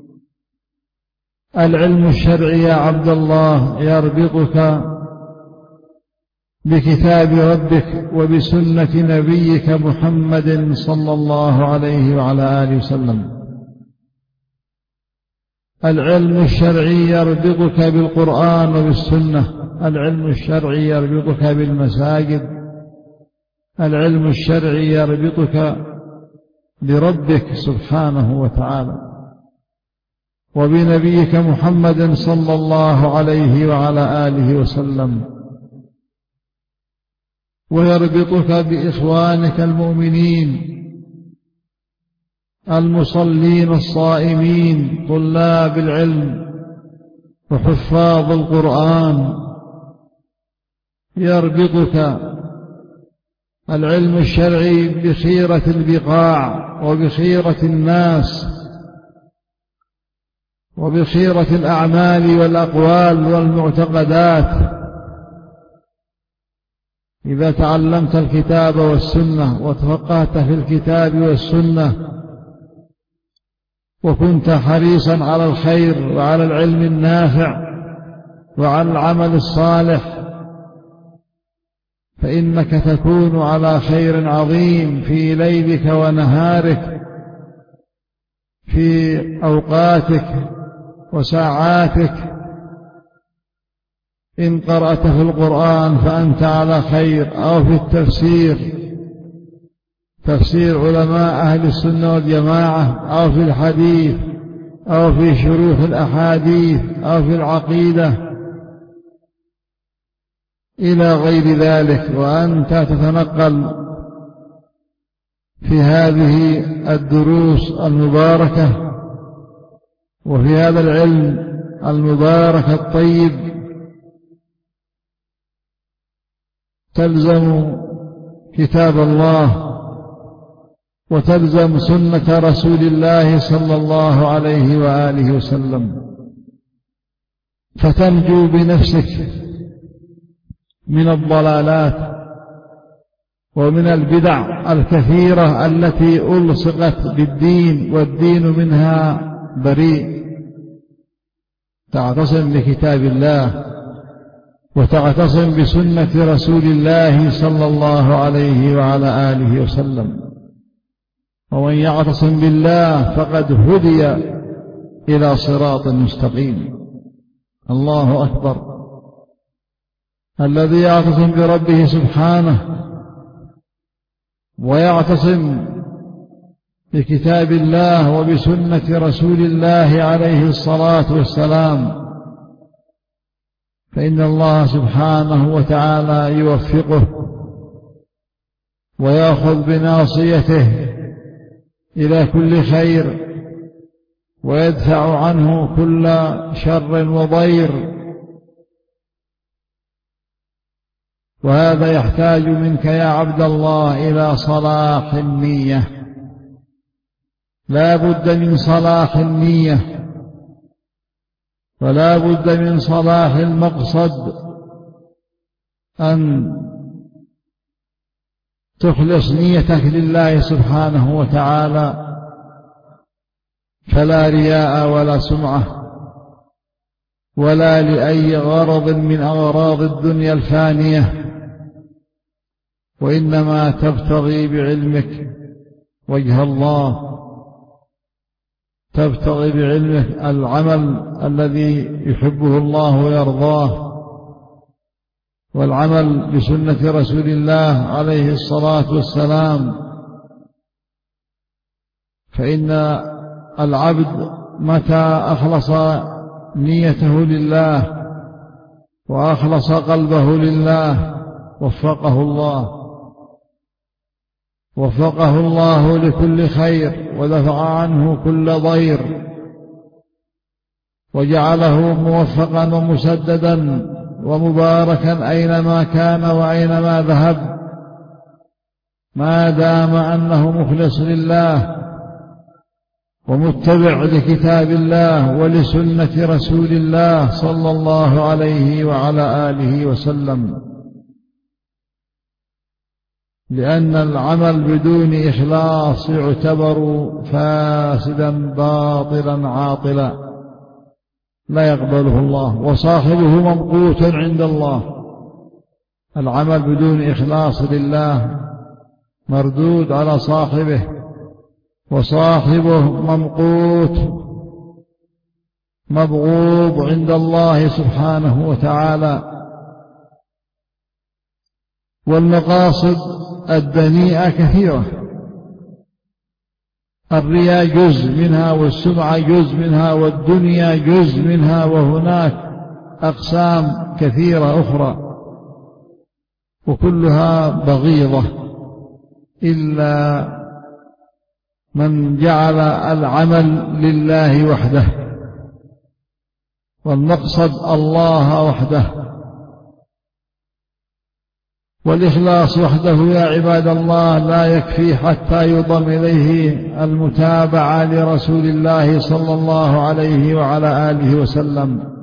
العلم الشرعي يا عبد الله يربطك بكتاب ربك وبسنة نبيك محمد صلى الله عليه وعلى آله وسلم. العلم الشرعي يربطك بالقرآن وبالسنة. العلم الشرعي يربطك بالمساجد. العلم الشرعي يربطك بربك سبحانه وتعالى وبنبيك محمد صلى الله عليه وعلى آله وسلم، ويربطك بإخوانك المؤمنين المصلين الصائمين طلاب العلم وحفاظ القرآن. يربطك العلم الشرعي بخيرة البقاع وبخيرة الناس وبخيرة الأعمال والأقوال والمعتقدات. إذا تعلمت الكتاب والسنة وتفقهت في الكتاب والسنة وكنت حريصا على الخير وعلى العلم النافع وعلى العمل الصالح، فإنك تكون على خير عظيم في ليلك ونهارك، في أوقاتك وساعاتك. إن قرأت في القرآن فأنت على خير، أو في التفسير، تفسير علماء أهل السنة والجماعة، أو في الحديث، أو في شروح الأحاديث، أو في العقيدة إلى غير ذلك، وأنت تتنقل في هذه الدروس المباركة وفي هذا العلم المبارك الطيب، تلزم كتاب الله وتلزم سنة رسول الله صلى الله عليه وآله وسلم، فتنجو بنفسك من الضلالات ومن البدع الكثيرة التي ألصقت بالدين والدين منها بريء. تعتصم بكتاب الله وتعتصم بسنة رسول الله صلى الله عليه وعلى آله وسلم، ومن يعتصم بالله فقد هدي إلى صراط مستقيم. الله أكبر. الذي يعتصم بربه سبحانه ويعتصم بكتاب الله وبسنة رسول الله عليه الصلاة والسلام، فإن الله سبحانه وتعالى يوفقه ويأخذ بناصيته إلى كل خير ويدفع عنه كل شر وضير. وهذا يحتاج منك يا عبد الله إلى صلاح النية، لا بد من صلاح النية، ولا بد من صلاح المقصد، أن تخلص نيتك لله سبحانه وتعالى، فلا رياء ولا سمعة ولا لأي غرض من أغراض الدنيا الفانية، وإنما تبتغي بعلمك وجه الله، تبتغي بعلمك العمل الذي يحبه الله ويرضاه، والعمل بسنة رسول الله عليه الصلاة والسلام. فإن العبد متى أخلص نيته لله وأخلص قلبه لله وفقه الله وفقه الله لكل خير ودفع عنه كل ضير، وجعله موفقا ومسددا ومباركا أينما كان وأينما ذهب، ما دام أنه مخلص لله ومتبع لكتاب الله ولسنة رسول الله صلى الله عليه وعلى آله وسلم. لأن العمل بدون إخلاص يعتبر فاسدا باطلا عاطلا لا يقبله الله، وصاحبه ممقوت عند الله. العمل بدون إخلاص لله مردود على صاحبه، وصاحبه ممقوت مبغوض عند الله سبحانه وتعالى. والمقاصد الدنيئة كثيرة، الرياء جزء منها، والسمعة جزء منها، والدنيا جزء منها، وهناك أقسام كثيرة أخرى وكلها بغيضة، إلا من جعل العمل لله وحده والمقصد الله وحده. والإخلاص وحده يا عباد الله لا يكفي حتى يضم إليه المتابعة لرسول الله صلى الله عليه وعلى آله وسلم،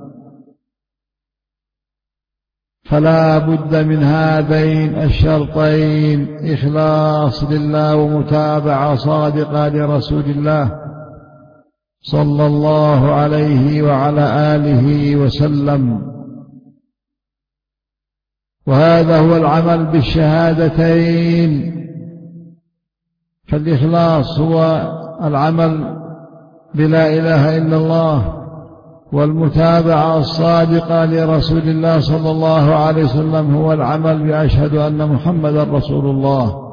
فلا بد من هذين الشرطين: إخلاص لله ومتابعة صادقة لرسول الله صلى الله عليه وعلى آله وسلم. وهذا هو العمل بالشهادتين، فالإخلاص هو العمل بلا إله إلا الله، والمتابعة الصادقة لرسول الله صلى الله عليه وسلم هو العمل بأشهد أن محمدا رسول الله.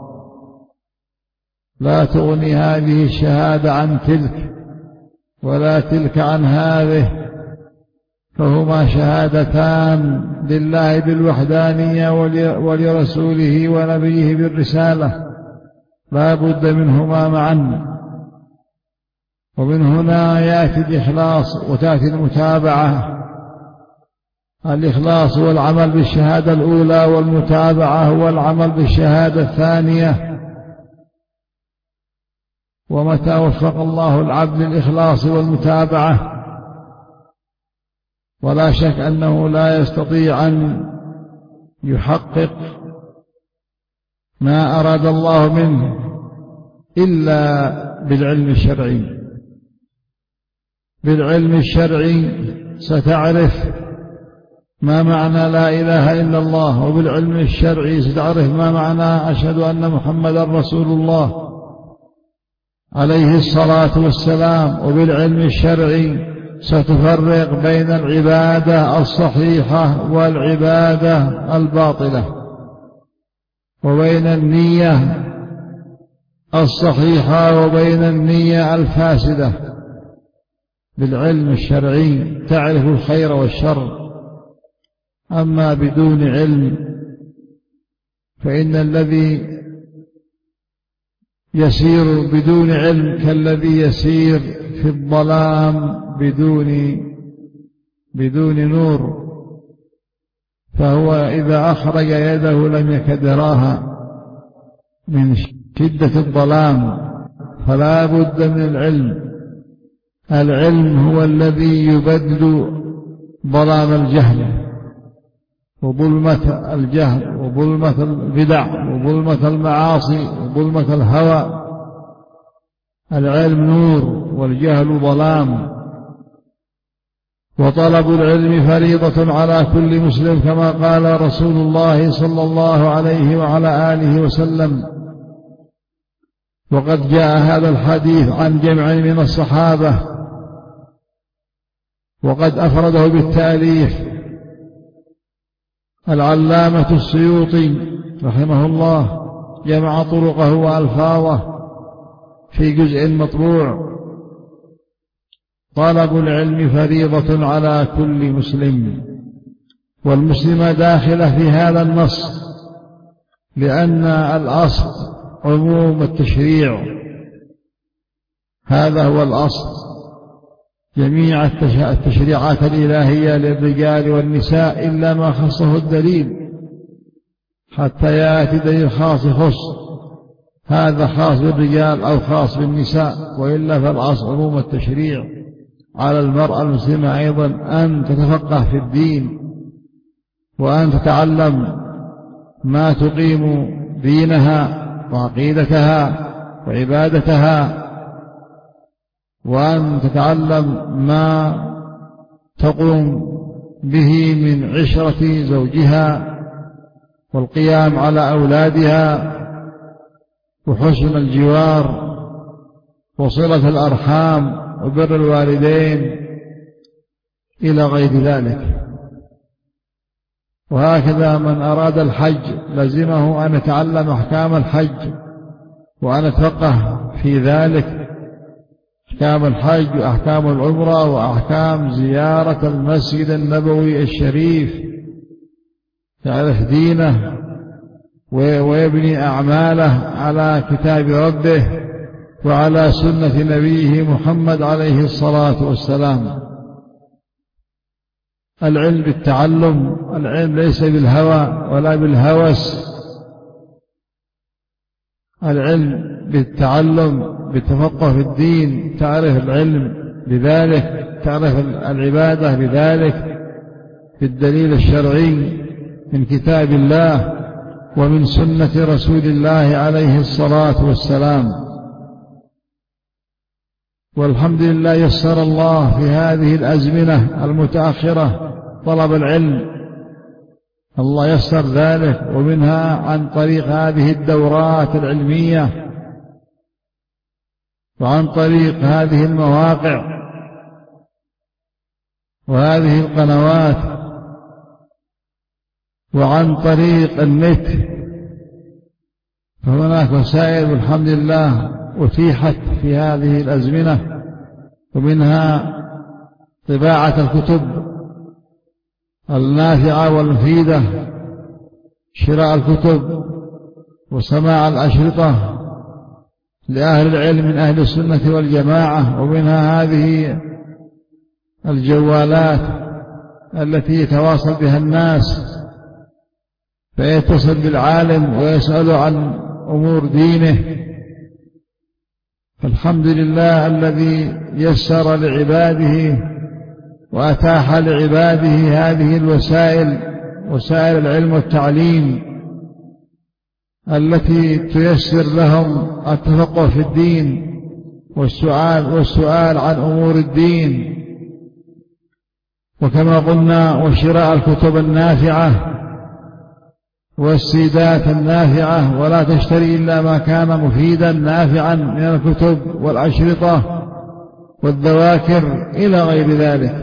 لا تغني هذه الشهادة عن تلك ولا تلك عن هذه، فهما شهادتان لله بالوحدانية ولرسوله ونبيه بالرسالة، لا بد منهما معا. ومن هنا يأتي الإخلاص وتأتي المتابعة. الإخلاص هو العمل بالشهادة الأولى، والمتابعة هو العمل بالشهادة الثانية. ومتى وفق الله العبد للإخلاص والمتابعة، ولا شك أنه لا يستطيع أن يحقق ما أراد الله منه إلا بالعلم الشرعي. بالعلم الشرعي ستعرف ما معنى لا إله إلا الله، وبالعلم الشرعي ستعرف ما معنى أشهد أن محمدا رسول الله عليه الصلاة والسلام. وبالعلم الشرعي ستفرق بين العبادة الصحيحة والعبادة الباطلة، وبين النية الصحيحة وبين النية الفاسدة. بالعلم الشرعي تعرف الخير والشر. أما بدون علم فإن الذي يسير بدون علم كالذي يسير في الظلام بدون بدون نور، فهو إذا أخرج يده لم يكد يراها من شدة الظلام. فلا بد من العلم. العلم هو الذي يبدل ظلام الجهل وظلمة الجهل وظلمة البدع وظلمة المعاصي وظلمة الهوى. العلم نور والجهل ظلام. وطلب العلم فريضة على كل مسلم، كما قال رسول الله صلى الله عليه وعلى آله وسلم. وقد جاء هذا الحديث عن جمع من الصحابة، وقد أفرده بالتأليف العلامة السيوطي رحمه الله، جمع طرقه وألفاظه في جزء مطبوع. طلب العلم فريضة على كل مسلم، والمسلم داخل في هذا النص، لأن الأصل عموم التشريع. هذا هو الأصل. جميع التشريعات الإلهية للرجال والنساء إلا ما خصه الدليل، حتى يأتي دليل خاص يخص هذا خاص بالرجال أو خاص بالنساء، وإلا فالأصل عموم التشريع. على المرأة المسلمة أيضا أن تتفقه في الدين، وأن تتعلم ما تقيم دينها وعقيدتها وعبادتها، وأن تتعلم ما تقوم به من عشرة زوجها والقيام على أولادها وحسن الجوار وصلة الأرحام وبر الوالدين إلى غير ذلك. وهكذا من أراد الحج لزمه أن يتعلم أحكام الحج وأن يتفقه في ذلك، أحكام الحج وأحكام العمرة وأحكام زيارة المسجد النبوي الشريف، يعرف دينه ويبني أعماله على كتاب ربه وعلى سنة نبيه محمد عليه الصلاة والسلام. العلم بالتعلم، العلم ليس بالهوى ولا بالهوس العلم بالتعلم، بالتفقه في الدين، تعرف العلم بذلك، تعرف العبادة بذلك، بالدليل الشرعي من كتاب الله ومن سنة رسول الله عليه الصلاة والسلام. والحمد لله يسر الله في هذه الأزمنة المتأخرة طلب العلم، الله يسر ذلك، ومنها عن طريق هذه الدورات العلمية وعن طريق هذه المواقع وهذه القنوات وعن طريق النت، فهناك وسائل والحمد لله أتيحت في هذه الأزمنة، ومنها طباعة الكتب النافعة والمفيدة، شراء الكتب وسماع الأشرطة لأهل العلم من أهل السنة والجماعة، ومنها هذه الجوالات التي يتواصل بها الناس فيتصل بالعالم ويسأل عن أمور دينه. فالحمد لله الذي يسر لعباده وأتاح لعباده هذه الوسائل، وسائل العلم والتعليم التي تيسر لهم التفقه في الدين والسؤال والسؤال عن أمور الدين، وكما قلنا وشراء الكتب النافعة والسيدات النافعة، ولا تشتري إلا ما كان مفيدا نافعا من الكتب والأشرطة والذواكر إلى غير ذلك،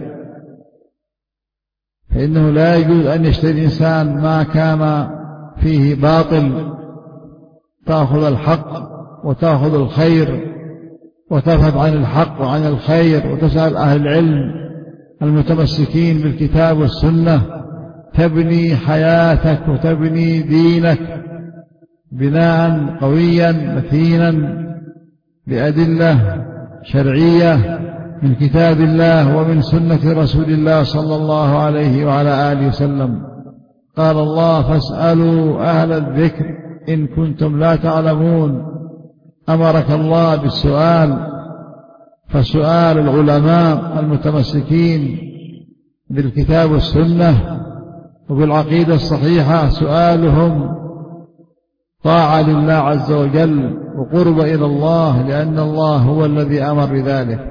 فإنه لا يجوز أن يشتري الإنسان ما كان فيه باطل، تأخذ الحق وتأخذ الخير وتبحث عن الحق وعن الخير وتسأل أهل العلم المتمسكين بالكتاب والسنة، تبني حياتك وتبني دينك بناء قويا متينا بأدلة شرعية من كتاب الله ومن سنة رسول الله صلى الله عليه وعلى آله وسلم. قال الله: فاسألوا أهل الذكر إن كنتم لا تعلمون. أمرك الله بالسؤال، فسؤال العلماء المتمسكين بالكتاب والسنة وبالعقيدة الصحيحة سؤالهم طاعة لله عز وجل وقرب إلى الله، لأن الله هو الذي أمر بذلك.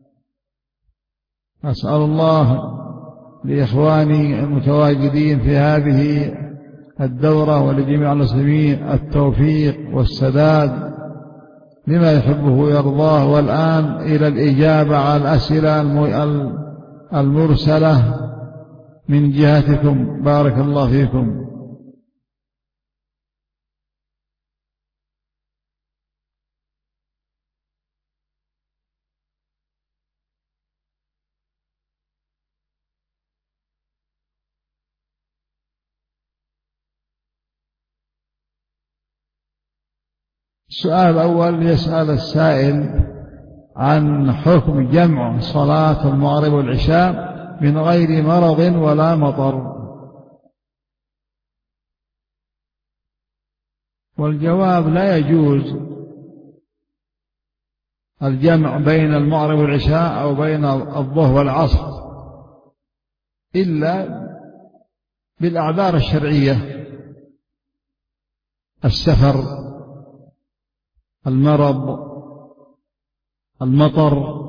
أسأل الله لإخواني المتواجدين في هذه الدورة ولجميع المسلمين التوفيق والسداد لما يحبه ويرضاه. والآن إلى الإجابة على الأسئلة المرسلة من جهتكم، بارك الله فيكم. السؤال الأول يسأل السائل عن حكم جمع صلاة المغرب والعشاء من غير مرض ولا مطر. والجواب: لا يجوز الجمع بين المغرب والعشاء أو بين الظهر والعصر إلا بالأعذار الشرعية: السفر، المرض، المطر،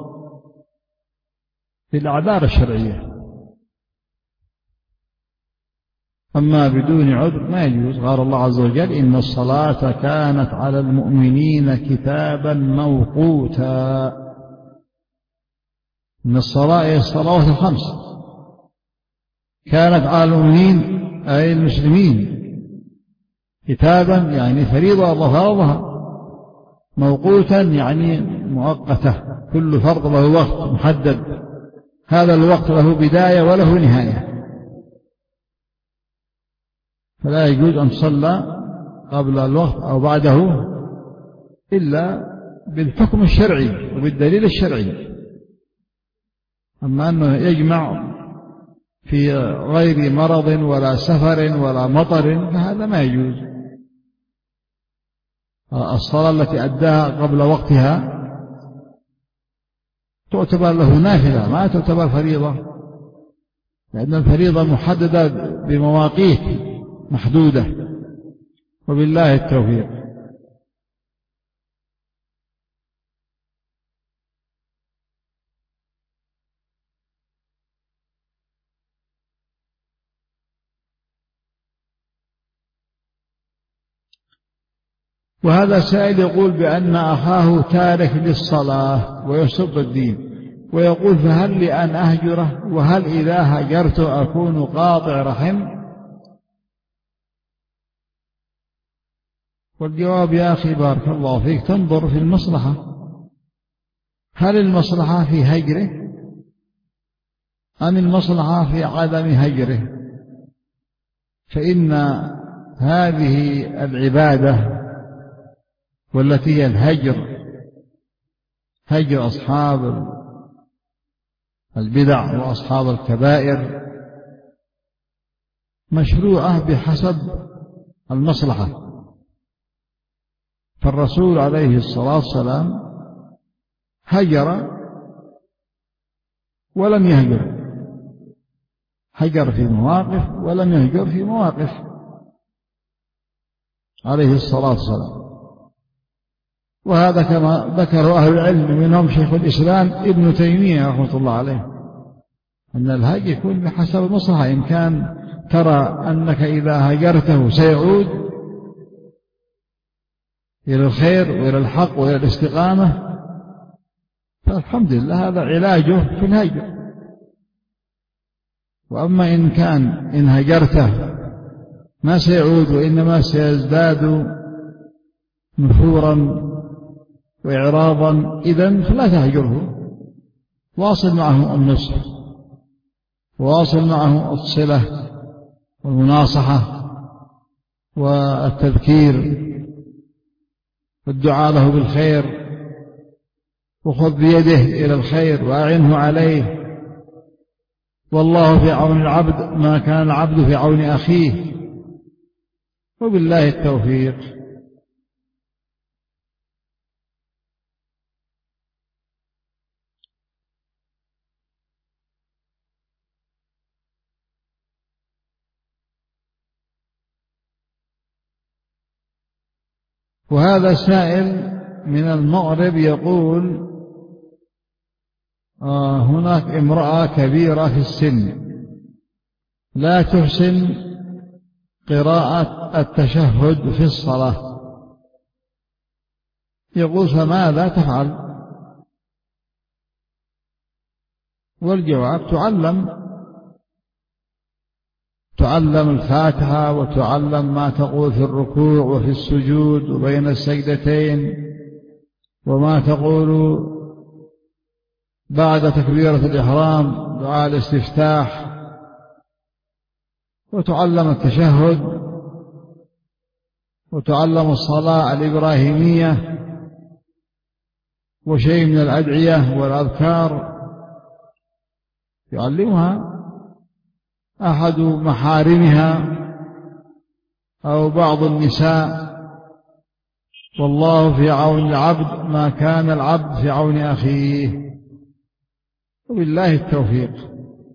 بالأعذار الشرعية. أما بدون عذر ما يجوز. قال الله عز وجل: إن الصلاة كانت على المؤمنين كتابا موقوتا. إن الصلاة هي الصلوات الخمس كانت على المؤمنين أي المسلمين كتابا يعني فريضة الله فرضها، موقوتا يعني مؤقتة، كل فرض له وقت محدد، هذا الوقت له بداية وله نهاية، فلا يجوز أن تصلى قبل الوقت أو بعده إلا بالحكم الشرعي وبالدليل الشرعي. أما أنه يجمع في غير مرض ولا سفر ولا مطر فهذا ما يجوز. الصلاة التي أداها قبل وقتها تعتبر له نافلة ما تعتبر فريضة، لأن الفريضة محددة بمواقيت محدودة. وبالله التوفيق. وهذا سائل يقول بأن أخاه تارك للصلاة ويسب الدين، ويقول فهل لي أن أهجره؟ وهل إذا هجرته أكون قاطع رحم؟ والجواب يا أخي بارك الله فيك تنظر في المصلحة، هل المصلحة في هجره أم المصلحة في عدم هجره؟ فإن هذه العبادة والتي هي الهجر، هجر أصحاب البدع وأصحاب الكبائر، مشروعة بحسب المصلحة. فالرسول عليه الصلاة والسلام هجر ولم يهجر، هجر في مواقف ولم يهجر في مواقف عليه الصلاة والسلام. وهذا كما ذكر أهل العلم منهم شيخ الإسلام ابن تيمية رحمة الله عليه، أن الهجر يكون بحسب المصلحة. إن كان ترى أنك إذا هجرته سيعود إلى الخير وإلى الحق وإلى الاستقامة فالحمد لله، هذا علاجه في الهجر. وأما إن كان إن هجرته ما سيعود وإنما سيزداد نفورا وإعراضا، إذن فلا تهجره، واصل معه النصح، واصل معه الصلة والمناصحة والتذكير والدعاء له بالخير، وخذ بيده إلى الخير وأعنه عليه. والله في عون العبد ما كان العبد في عون أخيه، وبالله التوفيق. وهذا سائل من المغرب يقول آه هناك امرأة كبيرة في السن لا تحسن قراءة التشهد في الصلاة، يقول فماذا تفعل؟ والجواب تعلم تعلم الفاتحة وتعلم ما تقول في الركوع وفي السجود وبين السجدتين، وما تقول بعد تكبيرة الإحرام دعاء الاستفتاح، وتعلم التشهد، وتعلم الصلاة الإبراهيمية وشيء من الأدعية والأذكار يعلمها أحد محارمها أو بعض النساء. والله في عون العبد ما كان العبد في عون أخيه، وبالله التوفيق.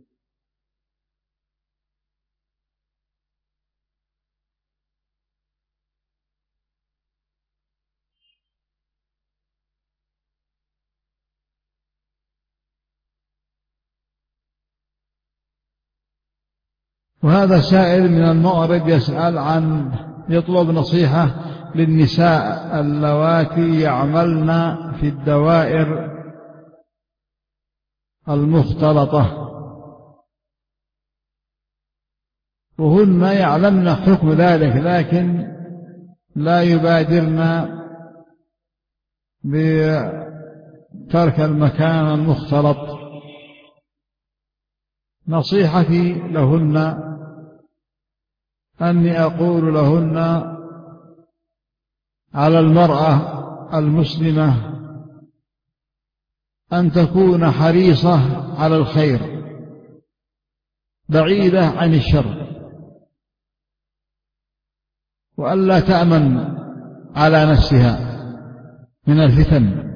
وهذا سائل من المغرب يسأل عن يطلب نصيحة للنساء اللواتي يعملن في الدوائر المختلطة وهن يعلمن حكم ذلك لكن لا يبادرن بترك المكان المختلط. نصيحتي لهن أني أقول لهن على المرأة المسلمة أن تكون حريصة على الخير بعيدة عن الشر، وألا تأمن على نفسها من الفتن،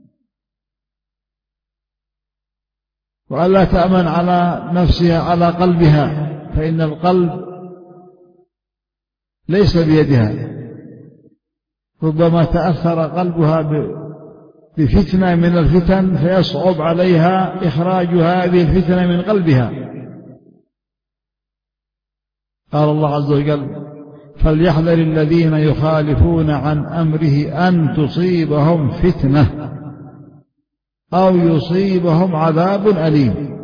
وألا تأمن على نفسها على قلبها، فإن القلب ليس بيدها، ربما تأثر قلبها بفتنة من الفتن فيصعب عليها إخراج هذه الفتنة من قلبها. قال الله عز وجل: فليحذر الذين يخالفون عن أمره أن تصيبهم فتنة أو يصيبهم عذاب أليم.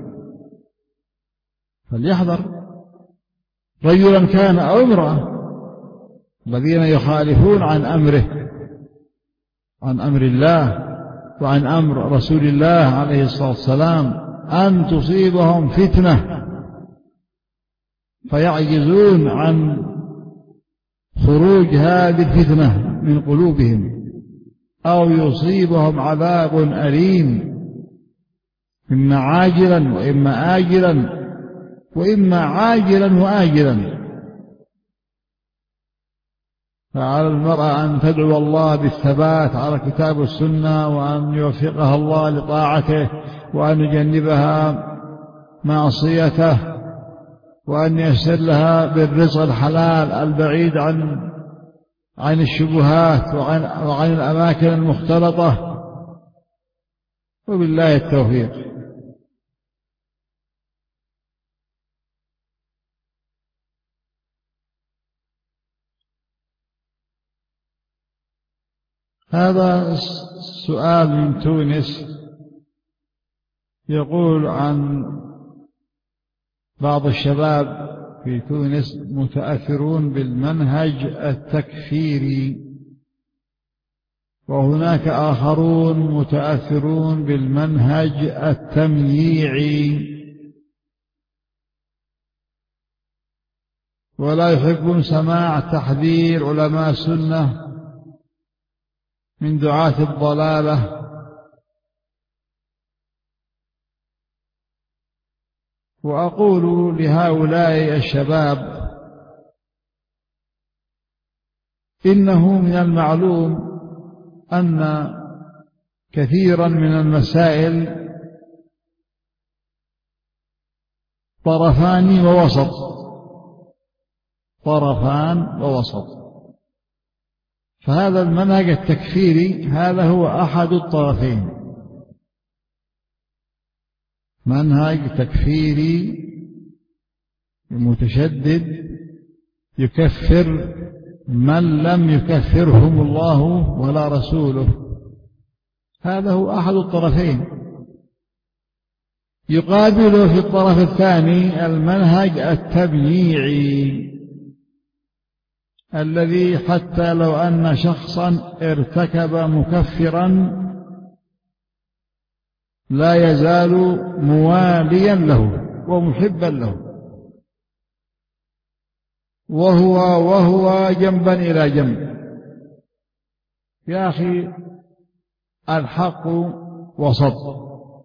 فليحذر رجلا كان أو امرأة الذين يخالفون عن أمره، عن أمر الله وعن أمر رسول الله عليه الصلاة والسلام، أن تصيبهم فتنة فيعجزون عن خروج هذه الفتنة من قلوبهم، أو يصيبهم عذاب أليم، إما عاجلا وإما آجلا وإما عاجلا وآجلا. فعلى المرأة أن تدعو الله بالثبات على الكتاب والسنة، وأن يوفقها الله لطاعته، وأن يجنبها معصيته، وأن ييسر لها بالرزق الحلال البعيد عن عن الشبهات وعن, وعن الأماكن المختلطة، وبالله التوفيق. هذا السؤال من تونس، يقول عن بعض الشباب في تونس متأثرون بالمنهج التكفيري، وهناك آخرون متأثرون بالمنهج التمييعي، ولا يحبون سماع تحذير علماء السنة من دعاة الضلالة. وأقول لهؤلاء الشباب: إنه من المعلوم أن كثيرا من المسائل طرفان ووسط، طرفان ووسط. فهذا المنهج التكفيري هذا هو أحد الطرفين، منهج تكفيري متشدد يكفر من لم يكفرهم الله ولا رسوله، هذا هو أحد الطرفين. يقابله في الطرف الثاني المنهج التبييعي، الذي حتى لو أن شخصا ارتكب مكفرا لا يزال مواليا له ومحبا له، وهو وهو جنبا إلى جنب. يا أخي الحق وسط،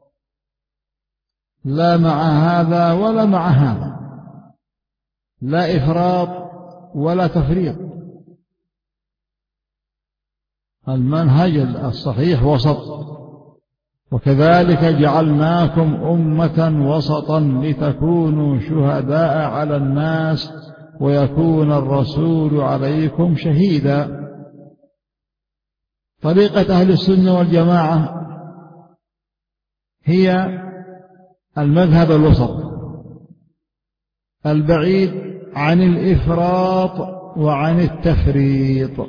لا مع هذا ولا مع هذا، لا إفراط ولا تفريط. المنهج الصحيح وسط. وكذلك جعلناكم أمة وسطا لتكونوا شهداء على الناس ويكون الرسول عليكم شهيدا. طريقة أهل السنة والجماعة هي المذهب الوسط البعيد عن الإفراط وعن التفريط،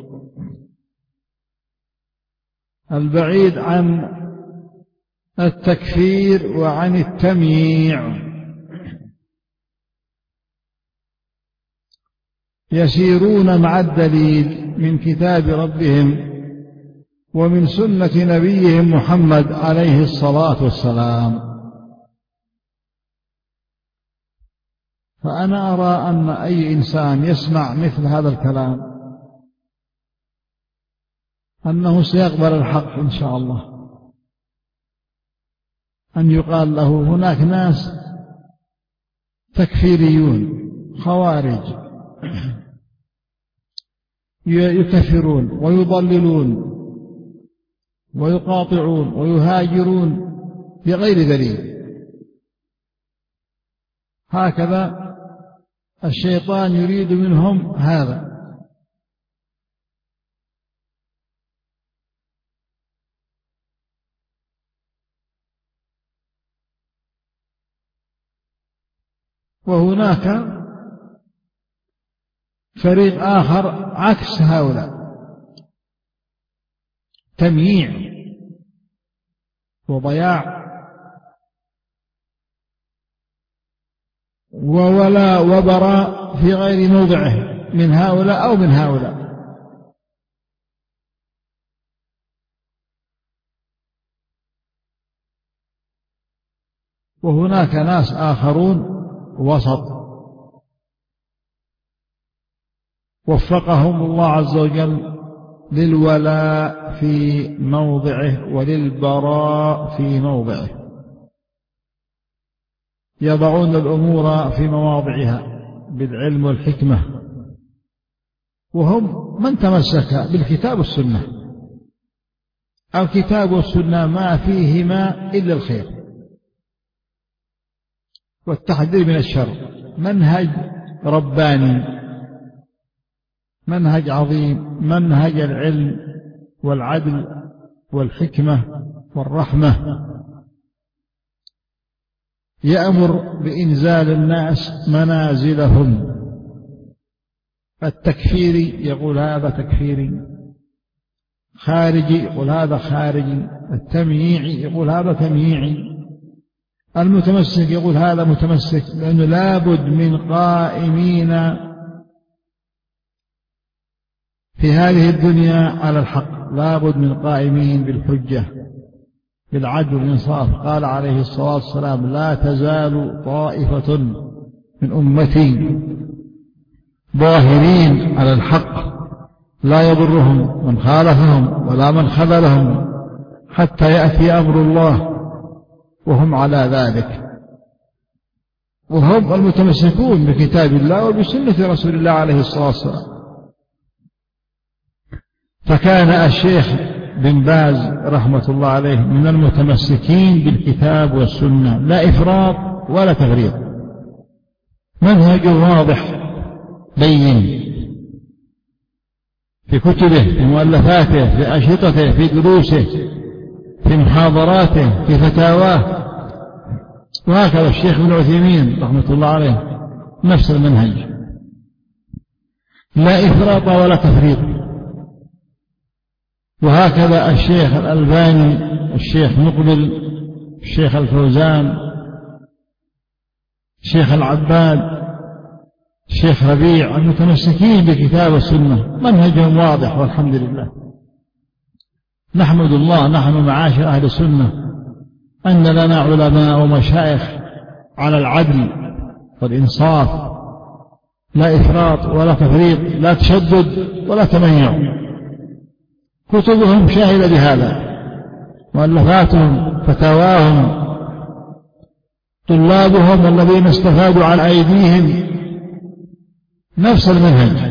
البعيد عن التكفير وعن التمييع. يسيرون مع الدليل من كتاب ربهم ومن سنة نبيهم محمد عليه الصلاة والسلام. فأنا أرى أن أي إنسان يسمع مثل هذا الكلام أنه سيقبل الحق إن شاء الله. أن يقال له هناك ناس تكفيريون خوارج يكفرون ويضللون ويقاطعون ويهاجرون بغير دليل. هكذا الشيطان يريد منهم هذا. وهناك فريق آخر عكس هؤلاء، تمييع وضياع وولاء وبراء في غير موضعه من هؤلاء أو من هؤلاء. وهناك ناس آخرون وسط وفقهم الله عز وجل للولاء في موضعه وللبراء في موضعه، يضعون الأمور في مواضعها بالعلم والحكمة، وهم من تمسك بالكتاب والسنة، الكتاب والسنة ما فيهما إلا الخير والتحذير من الشر، منهج رباني، منهج عظيم، منهج العلم والعدل والحكمة والرحمة، يأمر بإنزال الناس منازلهم. التكفيري يقول هذا تكفيري، خارجي يقول هذا خارجي، التمييعي يقول هذا تمييعي، المتمسك يقول هذا متمسك، لأنه لابد من قائمين في هذه الدنيا على الحق، لابد من قائمين بالحجة بالعدل والإنصاف. قال عليه الصلاة والسلام: لا تزال طائفة من أمتي ظاهرين على الحق لا يضرهم من خالفهم ولا من خذلهم حتى يأتي أمر الله وهم على ذلك، وهم المتمسكون بكتاب الله وبسنة رسول الله عليه الصلاة والسلام. فكان الشيخ بن باز رحمة الله عليه من المتمسكين بالكتاب والسنة، لا إفراط ولا تفريط، منهج واضح بين في كتبه، في مؤلفاته، في أشرطته، في دروسه، في محاضراته، في فتاواه. وهكذا الشيخ ابن عثيمين رحمة الله عليه نفس المنهج، لا إفراط ولا تفريط. وهكذا الشيخ الألباني، الشيخ مقبل، الشيخ الفوزان، الشيخ العباد، الشيخ ربيع، المتمسكين بكتاب السنة منهجهم واضح والحمد لله. نحمد الله نحن معاشر أهل السنة أن لنا علماء ومشايخ على العدل والإنصاف، لا إفراط ولا تفريط، لا تشدد ولا تميع. كتبهم شاهدة بهذا، مؤلفاتهم، فتاواهم، طلابهم الذين استفادوا عن أيديهم نفس المنهج.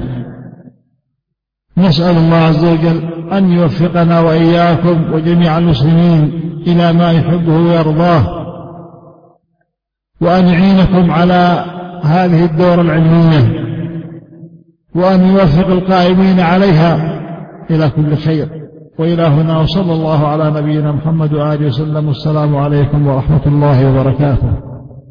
نسأل الله عز وجل أن يوفقنا وإياكم وجميع المسلمين إلى ما يحبه ويرضاه، وأن يعينكم على هذه الدورة العلمية، وأن يوفق القائمين عليها إلى كل خير. وإلى هنا، وصلى الله على نبينا محمد وآله وسلم. السلام عليكم ورحمة الله وبركاته.